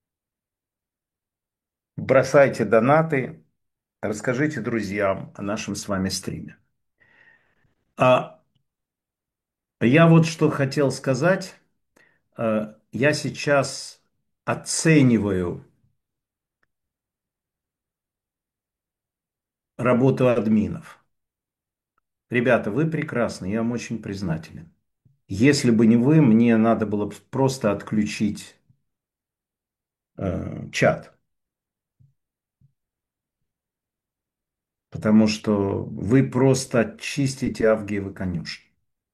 [SPEAKER 2] бросайте донаты, расскажите друзьям о нашем с вами стриме. А я вот что хотел сказать. Э, Я сейчас оцениваю работу админов. Ребята, вы прекрасны, я вам очень признателен. Если бы не вы, мне надо было бы просто отключить э, чат, потому что вы просто чистите Авгиевы конюшни.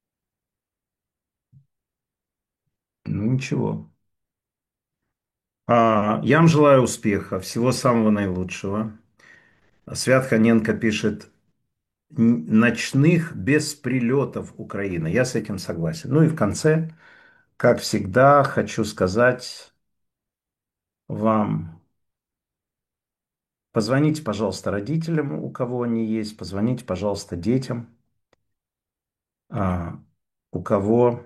[SPEAKER 2] Ну ничего. А, я вам желаю успеха, всего самого наилучшего. Свят Ханенко пишет, «Н- ночных без прилетов Украина». Я с этим согласен. Ну и в конце, как всегда, хочу сказать вам, позвоните, пожалуйста, родителям, у кого они есть, позвоните, пожалуйста, детям, а, у кого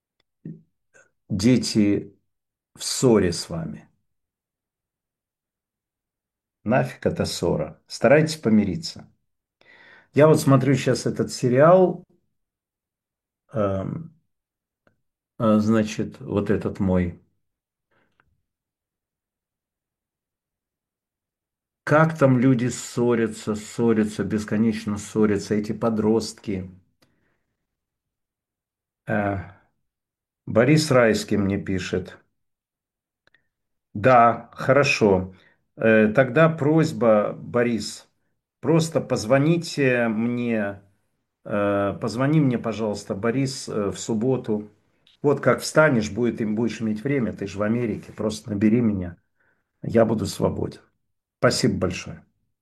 [SPEAKER 2] дети в ссоре с вами. Нафиг это ссора. Старайтесь помириться. Я вот смотрю сейчас этот сериал, эм, э, значит, вот этот мой. Как там люди ссорятся, ссорятся, бесконечно ссорятся, эти подростки. Э, Борис Райский мне пишет. Да, хорошо. Э, Тогда просьба, Борис, просто позвоните мне, э, позвони мне, пожалуйста, Борис, э, в субботу. Вот как встанешь, будет, им будешь иметь время, ты же в Америке, просто набери меня, я буду свободен. Спасибо большое.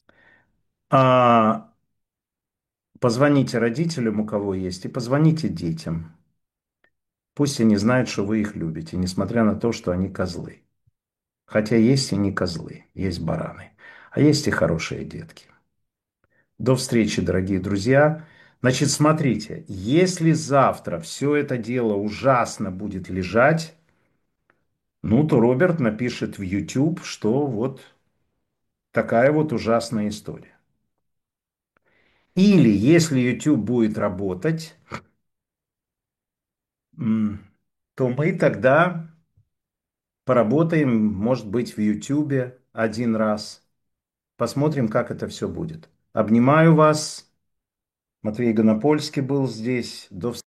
[SPEAKER 2] А, позвоните родителям, у кого есть, и позвоните детям. Пусть они знают, что вы их любите, несмотря на то, что они козлы. Хотя есть и не козлы, есть бараны, а есть и хорошие детки. До встречи, дорогие друзья. Значит, смотрите, если завтра все это дело ужасно будет лежать, ну, то Роберт напишет в YouTube, что вот такая вот ужасная история. Или если YouTube будет работать, м, то мы тогда поработаем, может быть, в YouTube один раз. Посмотрим, как это все будет. Обнимаю вас. Матвей Гонопольский был здесь. До встречи.